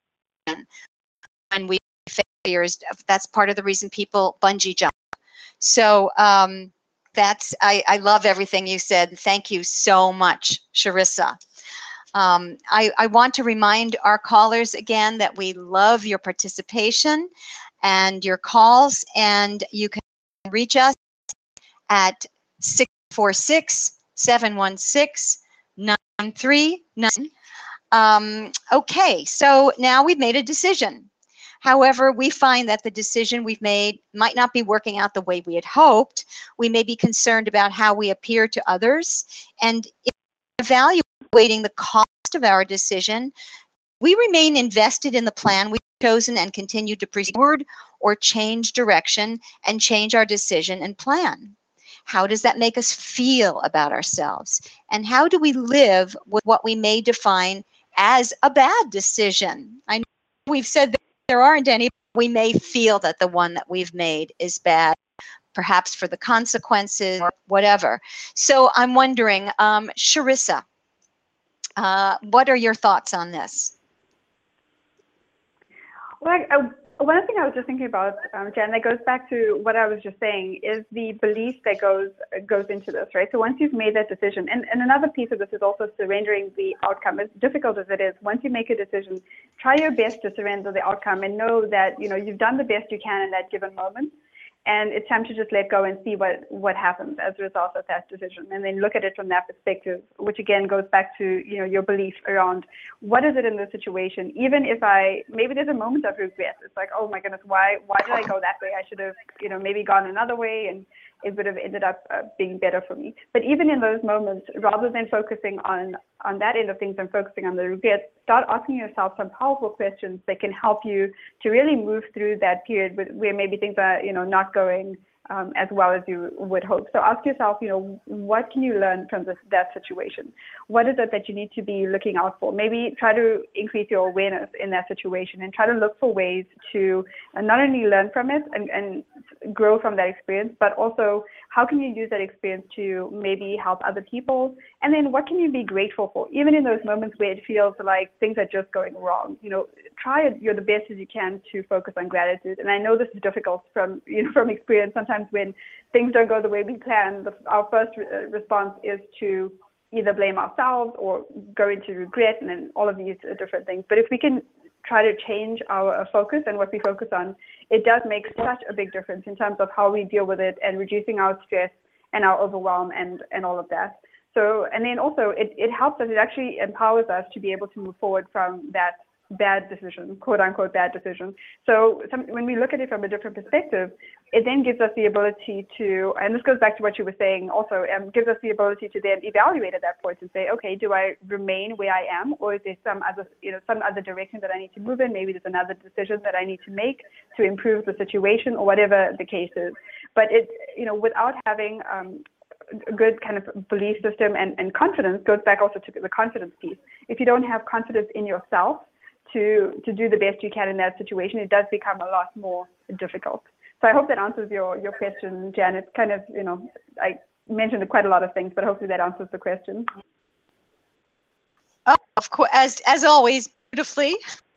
when we face fears. That's part of the reason people bungee jump. So um, that's I, I love everything you said. Thank you so much, Charissa. Um, I, I want to remind our callers again that we love your participation and your calls, and you can reach us at six four six, seven one six, nine three nine. Um, okay, so now we've made a decision. However, we find that the decision we've made might not be working out the way we had hoped. We may be concerned about how we appear to others, and evaluating the cost of our decision, we remain invested in the plan we've chosen and continue to proceed forward, or change direction and change our decision and plan. How does that make us feel about ourselves? And how do we live with what we may define as a bad decision? I know we've said that there aren't any, but we may feel that the one that we've made is bad, perhaps for the consequences or whatever. So I'm wondering, um, Charissa, uh, what are your thoughts on this? Well, I, I, one thing I was just thinking about, um, Jen, that goes back to what I was just saying, is the belief that goes goes into this, right? So once you've made that decision, and, and another piece of this is also surrendering the outcome. As difficult as it is, once you make a decision, try your best to surrender the outcome and know that, you know, you've done the best you can in that given moment. And it's time to just let go and see what, what happens as a result of that decision. And then look at it from that perspective, which again goes back to, you know, your belief around what is it in this situation? Even if I, maybe there's a moment of regret. It's like, oh my goodness, why, why did I go that way? I should have, you know, maybe gone another way, and it would have ended up uh, being better for me. But even in those moments, rather than focusing on, on that end of things and focusing on the regret, start asking yourself some powerful questions that can help you to really move through that period where maybe things are, you know, not going um, as well as you would hope. So ask yourself, you know, what can you learn from this, that situation? What is it that you need to be looking out for? Maybe try to increase your awareness in that situation and try to look for ways to uh, not only learn from it and, and grow from that experience, but also how can you use that experience to maybe help other people? And then what can you be grateful for? Even in those moments where it feels like things are just going wrong, you know, try it, you're the best as you can to focus on gratitude. And I know this is difficult from, you know, from experience. Sometimes when things don't go the way we plan, the, our first re- response is to either blame ourselves or go into regret and then all of these different things. But if we can try to change our focus and what we focus on, it does make such a big difference in terms of how we deal with it and reducing our stress and our overwhelm and, and all of that. So, and then also it, it helps us, it actually empowers us to be able to move forward from that bad decision, quote unquote bad decision. So some, when we look at it from a different perspective, it then gives us the ability to, and this goes back to what you were saying also, um, gives us the ability to then evaluate at that point and say, okay, do I remain where I am, or is there some other, you know, some other direction that I need to move in? Maybe there's another decision that I need to make to improve the situation, or whatever the case is. But it, you know, without having um, a good kind of belief system and, and confidence, goes back also to the confidence piece. If you don't have confidence in yourself to to do the best you can in that situation, it does become a lot more difficult. So I hope that answers your, your question, Jan. It's kind of, you know, I mentioned quite a lot of things, but hopefully that answers the question. Oh, of course, as as always, beautifully.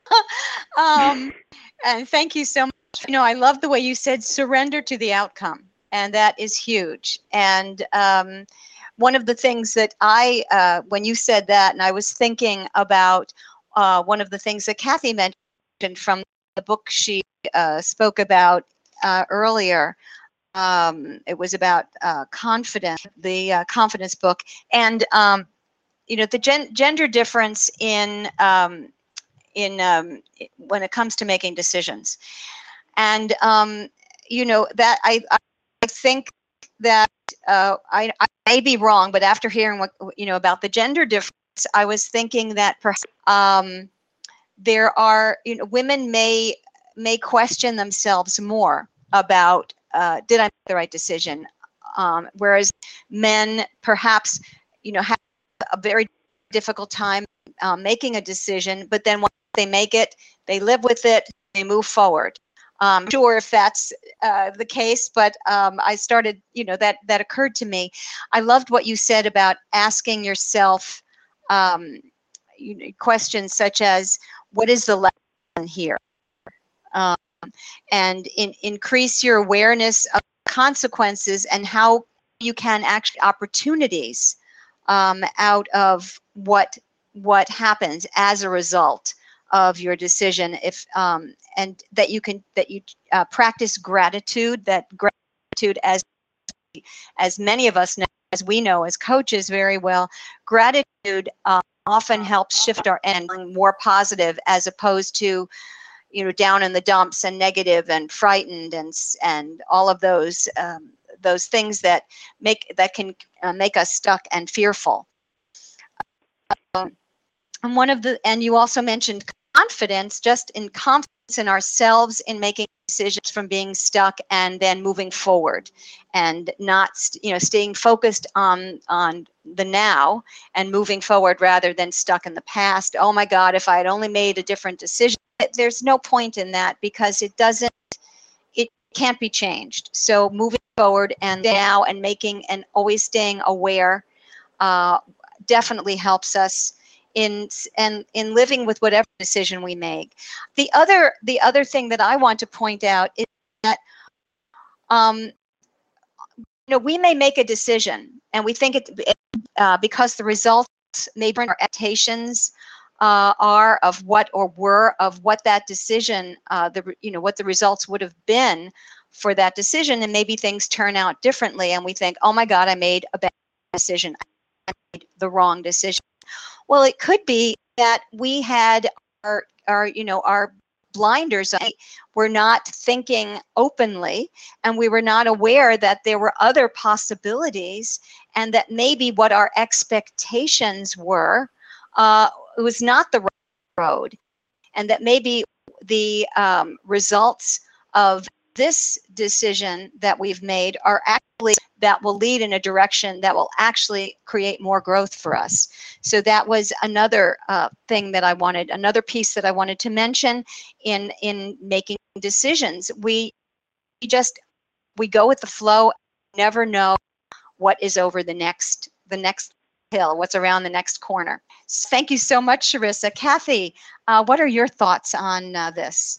um, and thank you so much. You know, I love the way you said surrender to the outcome, and that is huge. And um, one of the things that I, uh, when you said that, and I was thinking about uh, one of the things that Kathy mentioned from the book she uh, spoke about uh, earlier. Um, it was about uh, confidence, the uh, confidence book, and um, you know, the gen gender difference in um, in um, when it comes to making decisions. And um, you know, that I I think that uh, I, I may be wrong, but after hearing what you know about the gender difference, I was thinking that perhaps um, there are, you know, women may may question themselves more about uh, did I make the right decision, um, whereas men perhaps, you know, have a very difficult time uh, making a decision, but then once they make it, they live with it, they move forward. Um, sure if that's uh, the case, but um, I started, you know, that that occurred to me. I loved what you said about asking yourself um, you know, questions such as, what is the lesson here? Um, and in, increase your awareness of consequences and how you can actually opportunities um, out of what what happens as a result of your decision. If um, and that you can that you uh, practice gratitude. That gratitude, as as many of us know, as we know as coaches very well, gratitude uh, often helps shift our end more positive, as opposed to, you know, down in the dumps and negative and frightened and and all of those um, those things that make that can uh, make us stuck and fearful. Um, and one of the and you also mentioned confidence, just in confidence in ourselves in making decisions, from being stuck and then moving forward, and not, you know, staying focused on on the now and moving forward rather than stuck in the past. Oh my God, if I had only made a different decision. There's no point in that, because it doesn't, it can't be changed. So moving forward and now and making and always staying aware uh, definitely helps us in and in living with whatever decision we make. The other the other thing that I want to point out is that um, you know, we may make a decision and we think it uh, because the results may bring our expectations uh, are of what or were of what that decision, uh, the you know what the results would have been for that decision, and maybe things turn out differently, and we think, oh my God, I made a bad decision, I made the wrong decision. Well, it could be that we had our, our you know, our blinders on. We're not thinking openly, and we were not aware that there were other possibilities, and that maybe what our expectations were uh, it was not the right road, and that maybe the um, results of this decision that we've made are actually that will lead in a direction that will actually create more growth for us. So that was another uh, thing that I wanted, another piece that I wanted to mention in in making decisions. We just we go with the flow, never know what is over the next the next hill, what's around the next corner. So thank you so much, Sharissa. Kathy, uh, what are your thoughts on uh, this?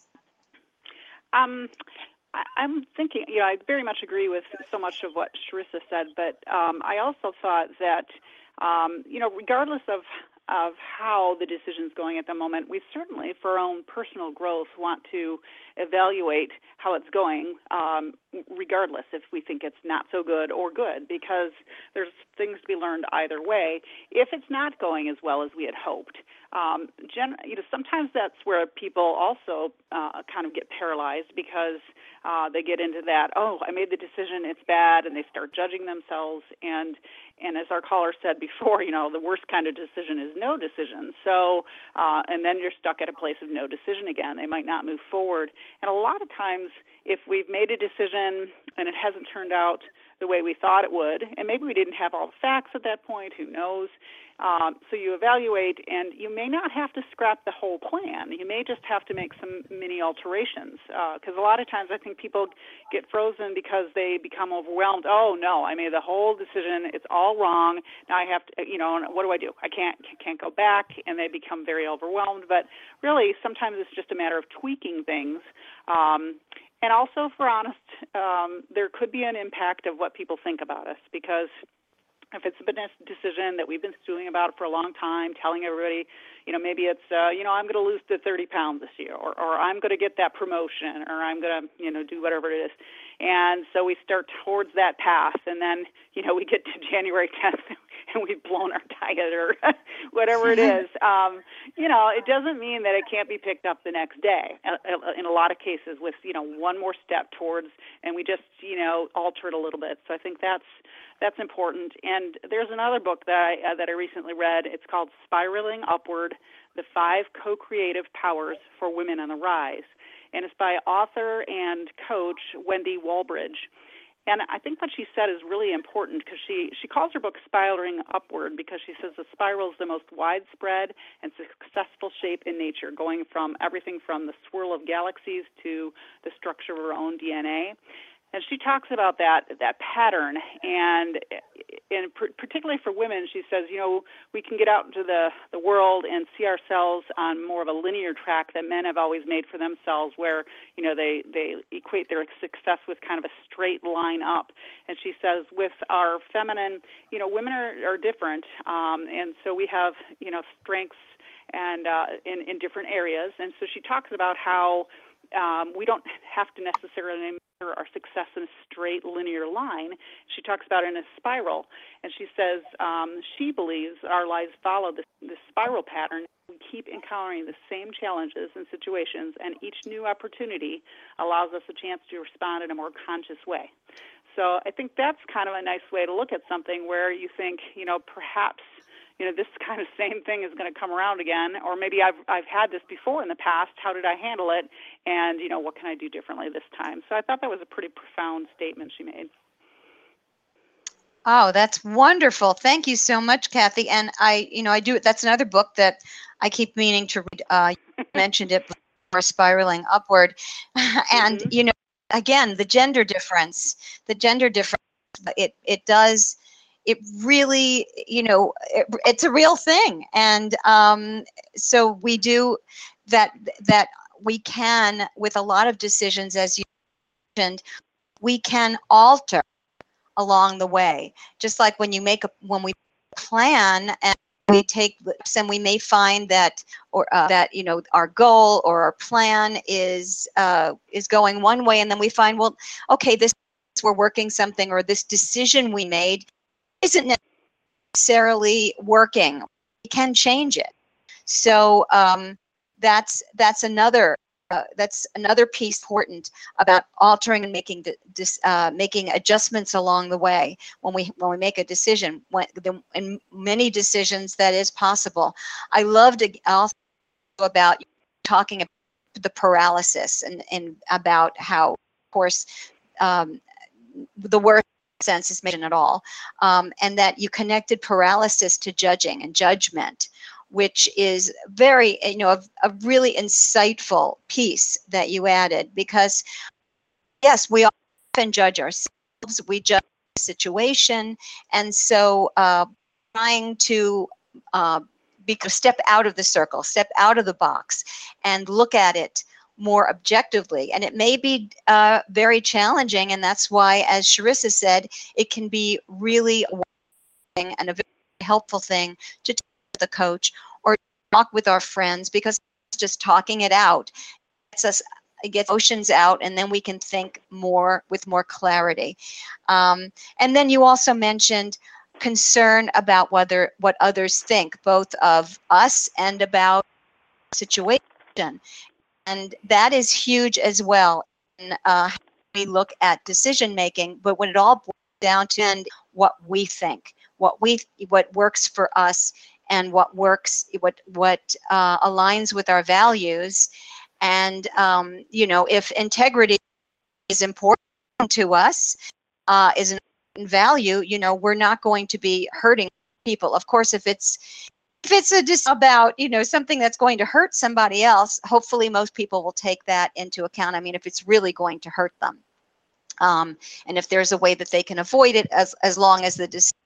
Um, I, I'm thinking, you know, I very much agree with so much of what Sharissa said, but um, I also thought that um, you know, regardless of of how the decision's going at the moment, we certainly, for our own personal growth, want to evaluate how it's going, um, regardless if we think it's not so good or good, because there's things to be learned either way. If it's not going as well as we had hoped, um, gen- you know, sometimes that's where people also uh, kind of get paralyzed because uh, they get into that, oh, I made the decision, it's bad, and they start judging themselves. And And as our caller said before, you know, the worst kind of decision is no decision. So, uh, and then you're stuck at a place of no decision again. They might not move forward. And a lot of times, if we've made a decision and it hasn't turned out the way we thought it would, and maybe we didn't have all the facts at that point, who knows? Um, so you evaluate, and you may not have to scrap the whole plan. You may just have to make some mini alterations, because uh, a lot of times I think people get frozen because they become overwhelmed. Oh no, I made the whole decision; it's all wrong. Now I have to, you know, what do I do? I can't can't go back, and they become very overwhelmed. But really, sometimes it's just a matter of tweaking things. Um, and also, for honest, um, there could be an impact of what people think about us, because if it's been a decision that we've been stewing about for a long time, telling everybody, you know, maybe it's, uh, you know, I'm going to lose the thirty pounds this year, or, or I'm going to get that promotion, or I'm going to, you know, do whatever it is. And so we start towards that path, and then, you know, we get to January tenth, and we've blown our diet or whatever it is. Um, you know, it doesn't mean that it can't be picked up the next day. In a lot of cases, with, you know, one more step towards, and we just, you know, alter it a little bit. So I think that's that's important. And there's another book that I uh, that I recently read. It's called Spiraling Upward: The Five Co-Creative Powers for Women on the Rise. And it's by author and coach Wendy Walbridge. And I think what she said is really important, because she, she calls her book Spiraling Upward, because she says the spiral is the most widespread and successful shape in nature, going from everything from the swirl of galaxies to the structure of our own D N A. And she talks about that that pattern, and and particularly for women, she says, you know, we can get out into the, the world and see ourselves on more of a linear track that men have always made for themselves, where, you know, they, they equate their success with kind of a straight line up. And she says with our feminine, you know, women are, are different, um, and so we have, you know, strengths and uh, in, in different areas. And so she talks about how um, we don't have to necessarily measure our success in a straight linear line. She talks about it in a spiral, and she says um, she believes our lives follow this, this spiral pattern. We keep encountering the same challenges and situations, and each new opportunity allows us a chance to respond in a more conscious way. So I think that's kind of a nice way to look at something, where you think, you know, perhaps, you know, this kind of same thing is going to come around again, or maybe I've I've had this before in the past. How did I handle it? And, you know, what can I do differently this time? So I thought that was a pretty profound statement she made. Oh, that's wonderful. Thank you so much, Kathy. And I, you know, I do, that's another book that I keep meaning to read. Uh, you mentioned it before, Spiraling Upward. And, Mm-hmm. you know, again, the gender difference, the gender difference, it, it does, it really, you know, it, it's a real thing. And um, so we do that, that we can, with a lot of decisions, as you mentioned, we can alter along the way. Just like when you make a, when we plan and we take, and we may find that, or uh, that, you know, our goal or our plan is, uh, is going one way, and then we find, well, okay, this, we're working something, or this decision we made isn't necessarily working. We can change it. So um, that's, that's another, Uh, that's another piece important about altering and making the, dis, uh, making adjustments along the way when we when we make a decision. When the, in many decisions, that is possible. I loved also about talking about the paralysis, and and about how, of course, um, the worst sense is mentioned at all, um, and that you connected paralysis to judging and judgment, which is very, you know, a, a really insightful piece that you added, because yes, we often judge ourselves, we judge the situation, and so uh, trying to uh, be, step out of the circle, step out of the box, and look at it more objectively. And it may be uh, very challenging, and that's why, as Charissa said, it can be really and a helpful thing to talk with a coach or talk with our friends, because just talking it out gets us it gets emotions out, and then we can think more with more clarity. Um, and then you also mentioned concern about whether what others think, both of us and about the situation. And that is huge as well in uh, how we look at decision making. But when it all boils down to and what we think, what we what works for us, and what works, what what uh, aligns with our values. And um, you know, if integrity is important to us, uh, is an important value, you know, we're not going to be hurting people. Of course, if it's if it's a just about, you know, something that's going to hurt somebody else, hopefully most people will take that into account. I mean, if it's really going to hurt them, um, and if there's a way that they can avoid it, as as long as the decision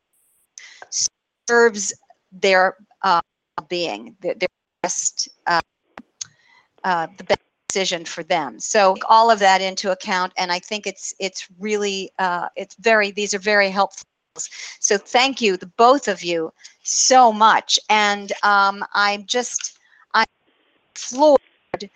serves their uh, being, their, their best. Uh, Uh, the best decision for them. So all of that into account, and I think it's it's really uh, it's very these are very helpful. So thank you, the both of you, so much. And um, I'm just I'm floored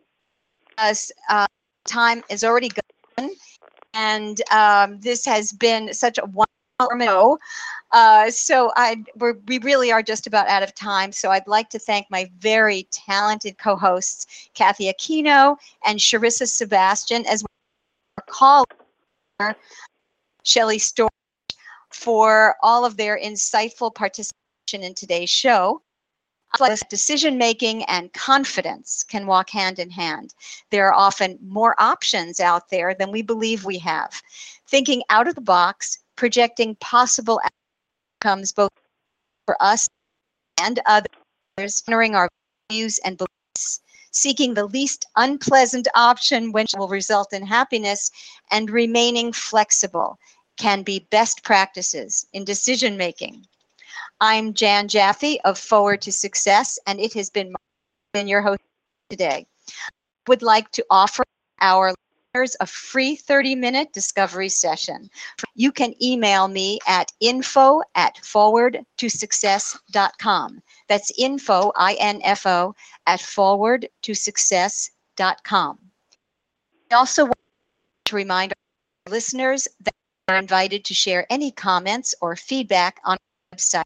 as uh, time is already gone, and um, this has been such a wonderful. Uh, so I we're, we really are just about out of time. So I'd like to thank my very talented co-hosts, Kathy Aquino and Charissa Sebastian, as well as our caller, Shelley Storch, for all of their insightful participation in today's show. Decision making and confidence can walk hand in hand. There are often more options out there than we believe we have. Thinking out of the box, projecting possible outcomes both for us and others, honoring our values and beliefs, seeking the least unpleasant option which will result in happiness, and remaining flexible can be best practices in decision making. I'm Jan Jaffe of Forward to Success, and it has been been your host today. I would like to offer our listeners a free thirty minute discovery session. You can email me at info at forward to success dot com. That's info, I N F O, at forward to success dot com. I also want to remind our listeners that they are invited to share any comments or feedback on our website,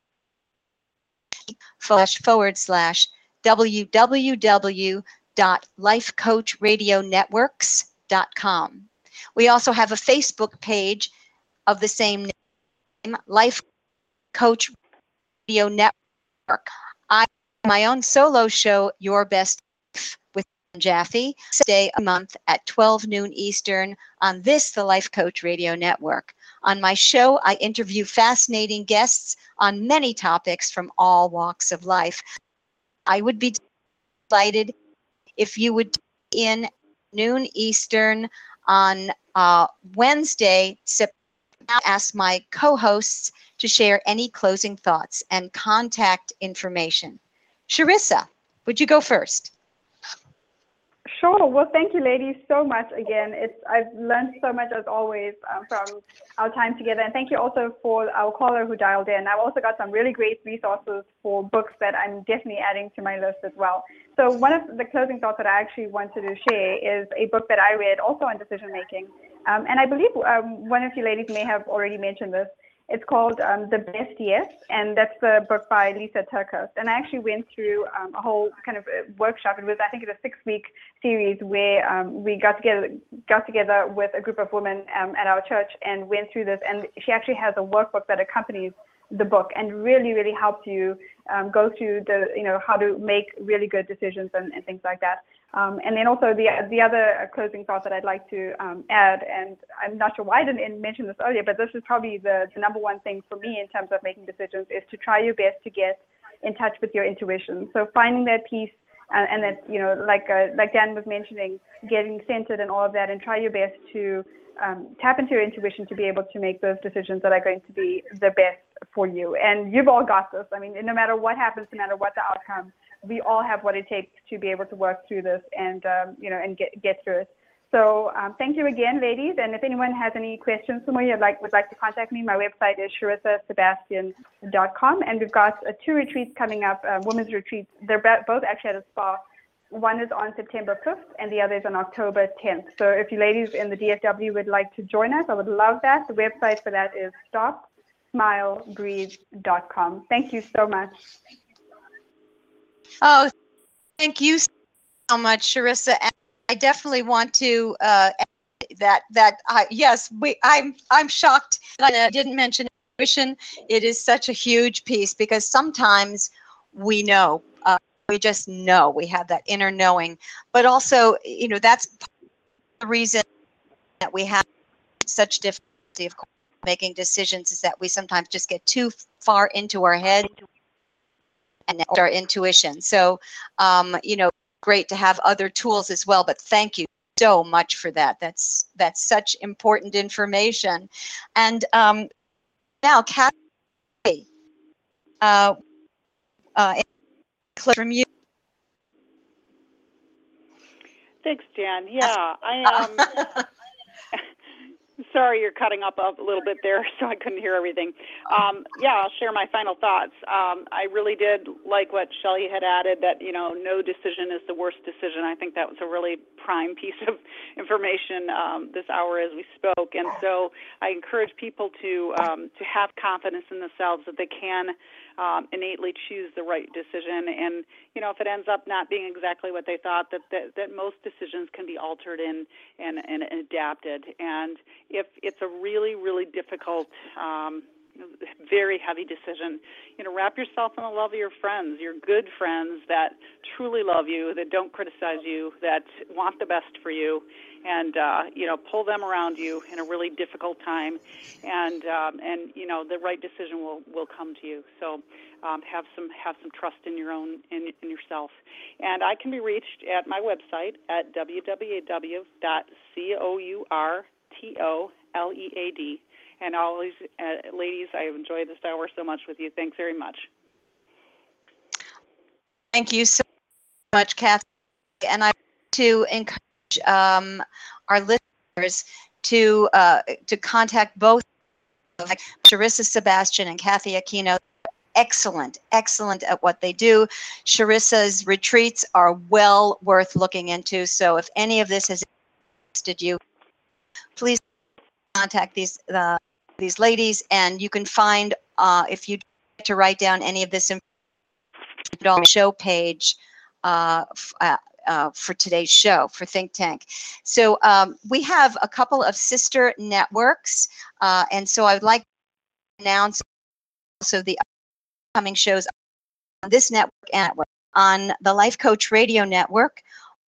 slash forward slash www dot life coach radio networks dot com. We also have a Facebook page of the same name, Life Coach Radio Network. I have my own solo show, Your Best Life, with Jaffe, Day a month at twelve noon Eastern on this, the Life Coach Radio Network. On my show, I interview fascinating guests on many topics from all walks of life. I would be delighted if you would tune in noon Eastern on uh, Wednesday, September. Ask my co-hosts to share any closing thoughts and contact information. Charissa, would you go first? Sure. Well, thank you, ladies, so much again. It's I've learned so much as always um, from our time together, and thank you also for our caller who dialed in. I've also got some really great resources for books that I'm definitely adding to my list as well. So one of the closing thoughts that I actually wanted to share is a book that I read also on decision making, um, and I believe um, one of you ladies may have already mentioned this. It's called um, The Best Yes, and that's the book by Lisa TerKeurst. And I actually went through um, a whole kind of workshop. It was, I think, it was a six-week series where um, we got together got together with a group of women um, at our church and went through this. And she actually has a workbook that accompanies the book and really, really helps you um, go through the, you know, how to make really good decisions and, and things like that. Um, and then also the the other closing thought that I'd like to um, add, and I'm not sure why I didn't mention this earlier, but this is probably the, the number one thing for me in terms of making decisions, is to try your best to get in touch with your intuition. So finding that peace uh, and that, you know, like uh, like Dan was mentioning, getting centered and all of that, and try your best to um, tap into your intuition to be able to make those decisions that are going to be the best for you. And you've all got this. I mean, no matter what happens, no matter what the outcome, we all have what it takes to be able to work through this and, um, you know, and get, get through it. So um, thank you again, ladies. And if anyone has any questions for me, would like would like to contact me, my website is charissa sebastian dot com, and we've got uh, two retreats coming up, uh, women's retreats. They're both actually at a spa. One is on September fifth, and the other is on October tenth. So if you ladies in the D F W would like to join us, I would love that. The website for that is stop smile breathe dot com. Thank you so much. Oh, thank you so much, Charissa. And I definitely want to uh, that that I yes, we I'm I'm shocked that I didn't mention intuition. It is such a huge piece because sometimes we know, uh, we just know, we have that inner knowing, but also, you know, that's the reason that we have such difficulty of making decisions, is that we sometimes just get too far into our head and our intuition. So, um, you know, great to have other tools as well, but thank you so much for that. That's that's such important information. And um, now, Kathy, uh, uh, from you. Thanks, Jan. Yeah, I um. Sorry, you're cutting up a little bit there, so I couldn't hear everything. Um, yeah, I'll share my final thoughts. Um, I really did like what Shelley had added, that, you know, no decision is the worst decision. I think that was a really prime piece of information um, this hour as we spoke. And so I encourage people to um, to have confidence in themselves that they can um, innately choose the right decision. And, you know, if it ends up not being exactly what they thought, that that, that most decisions can be altered and, and, and adapted. And if it's a really, really difficult, um, very heavy decision, you know, wrap yourself in the love of your friends, your good friends that truly love you, that don't criticize you, that want the best for you, and, uh, you know, pull them around you in a really difficult time, and, um, and you know, the right decision will, will come to you. So um, have some have some trust in your own, in, in yourself. And I can be reached at my website at w w w dot courtlead. And always, uh, ladies, I have enjoyed this hour so much with you. Thanks very much. Thank you so much, Kathy. And I want to encourage um, our listeners to uh, to contact both like Charissa Sebastian and Kathy Aquino. Excellent, excellent at what they do. Charissa's retreats are well worth looking into. So if any of this has interested you, please contact these uh, these ladies, and you can find uh, if you to write down any of this information on the show page uh, f- uh, uh, for today's show for Think Tank. So um, we have a couple of sister networks, uh, and so I would like to announce also the upcoming shows on this network and on the Life Coach Radio Network.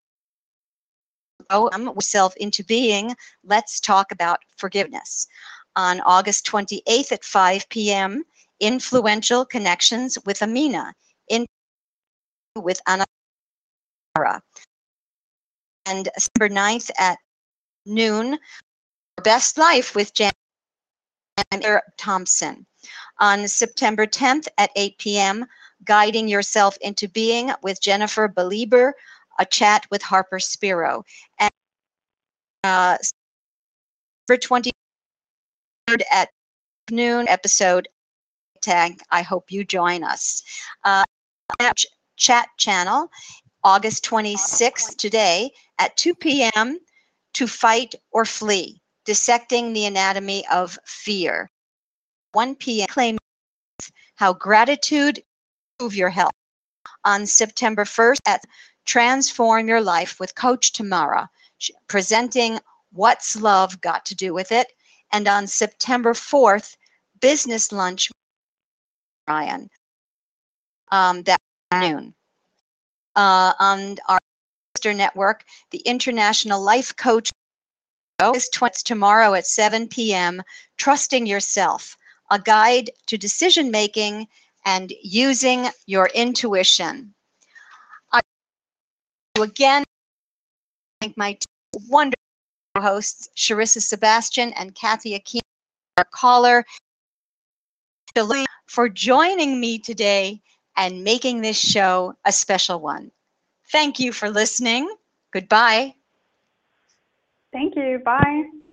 Oh, Self into Being, Let's Talk About Forgiveness. On August twenty-eighth at five p.m., Influential Connections with Amina, in with Anna. And September ninth at noon, Best Life with Jan Thompson. On September tenth at eight p.m., Guiding Yourself into Being with Jennifer Belieber, a chat with Harper Spiro. And uh, September twenty-third at noon, episode tag. I hope you join us. Uh, chat channel, August twenty-sixth, today at two p.m. To Fight or Flee, Dissecting the Anatomy of Fear. one p.m. Claim How Gratitude Improve Your Health. On September first at Transform Your Life with Coach Tamara, presenting What's Love Got to Do with It? And on September fourth, Business Lunch with Ryan, um, that afternoon. Uh, on our sister network, the International Life Coach is tomorrow at seven p.m., Trusting Yourself, a guide to decision making and using your intuition. I again thank my two wonderful hosts, Charissa Sebastian and Kathy Aquino, our caller, for joining me today and making this show a special one. Thank you for listening. Goodbye. Thank you. Bye.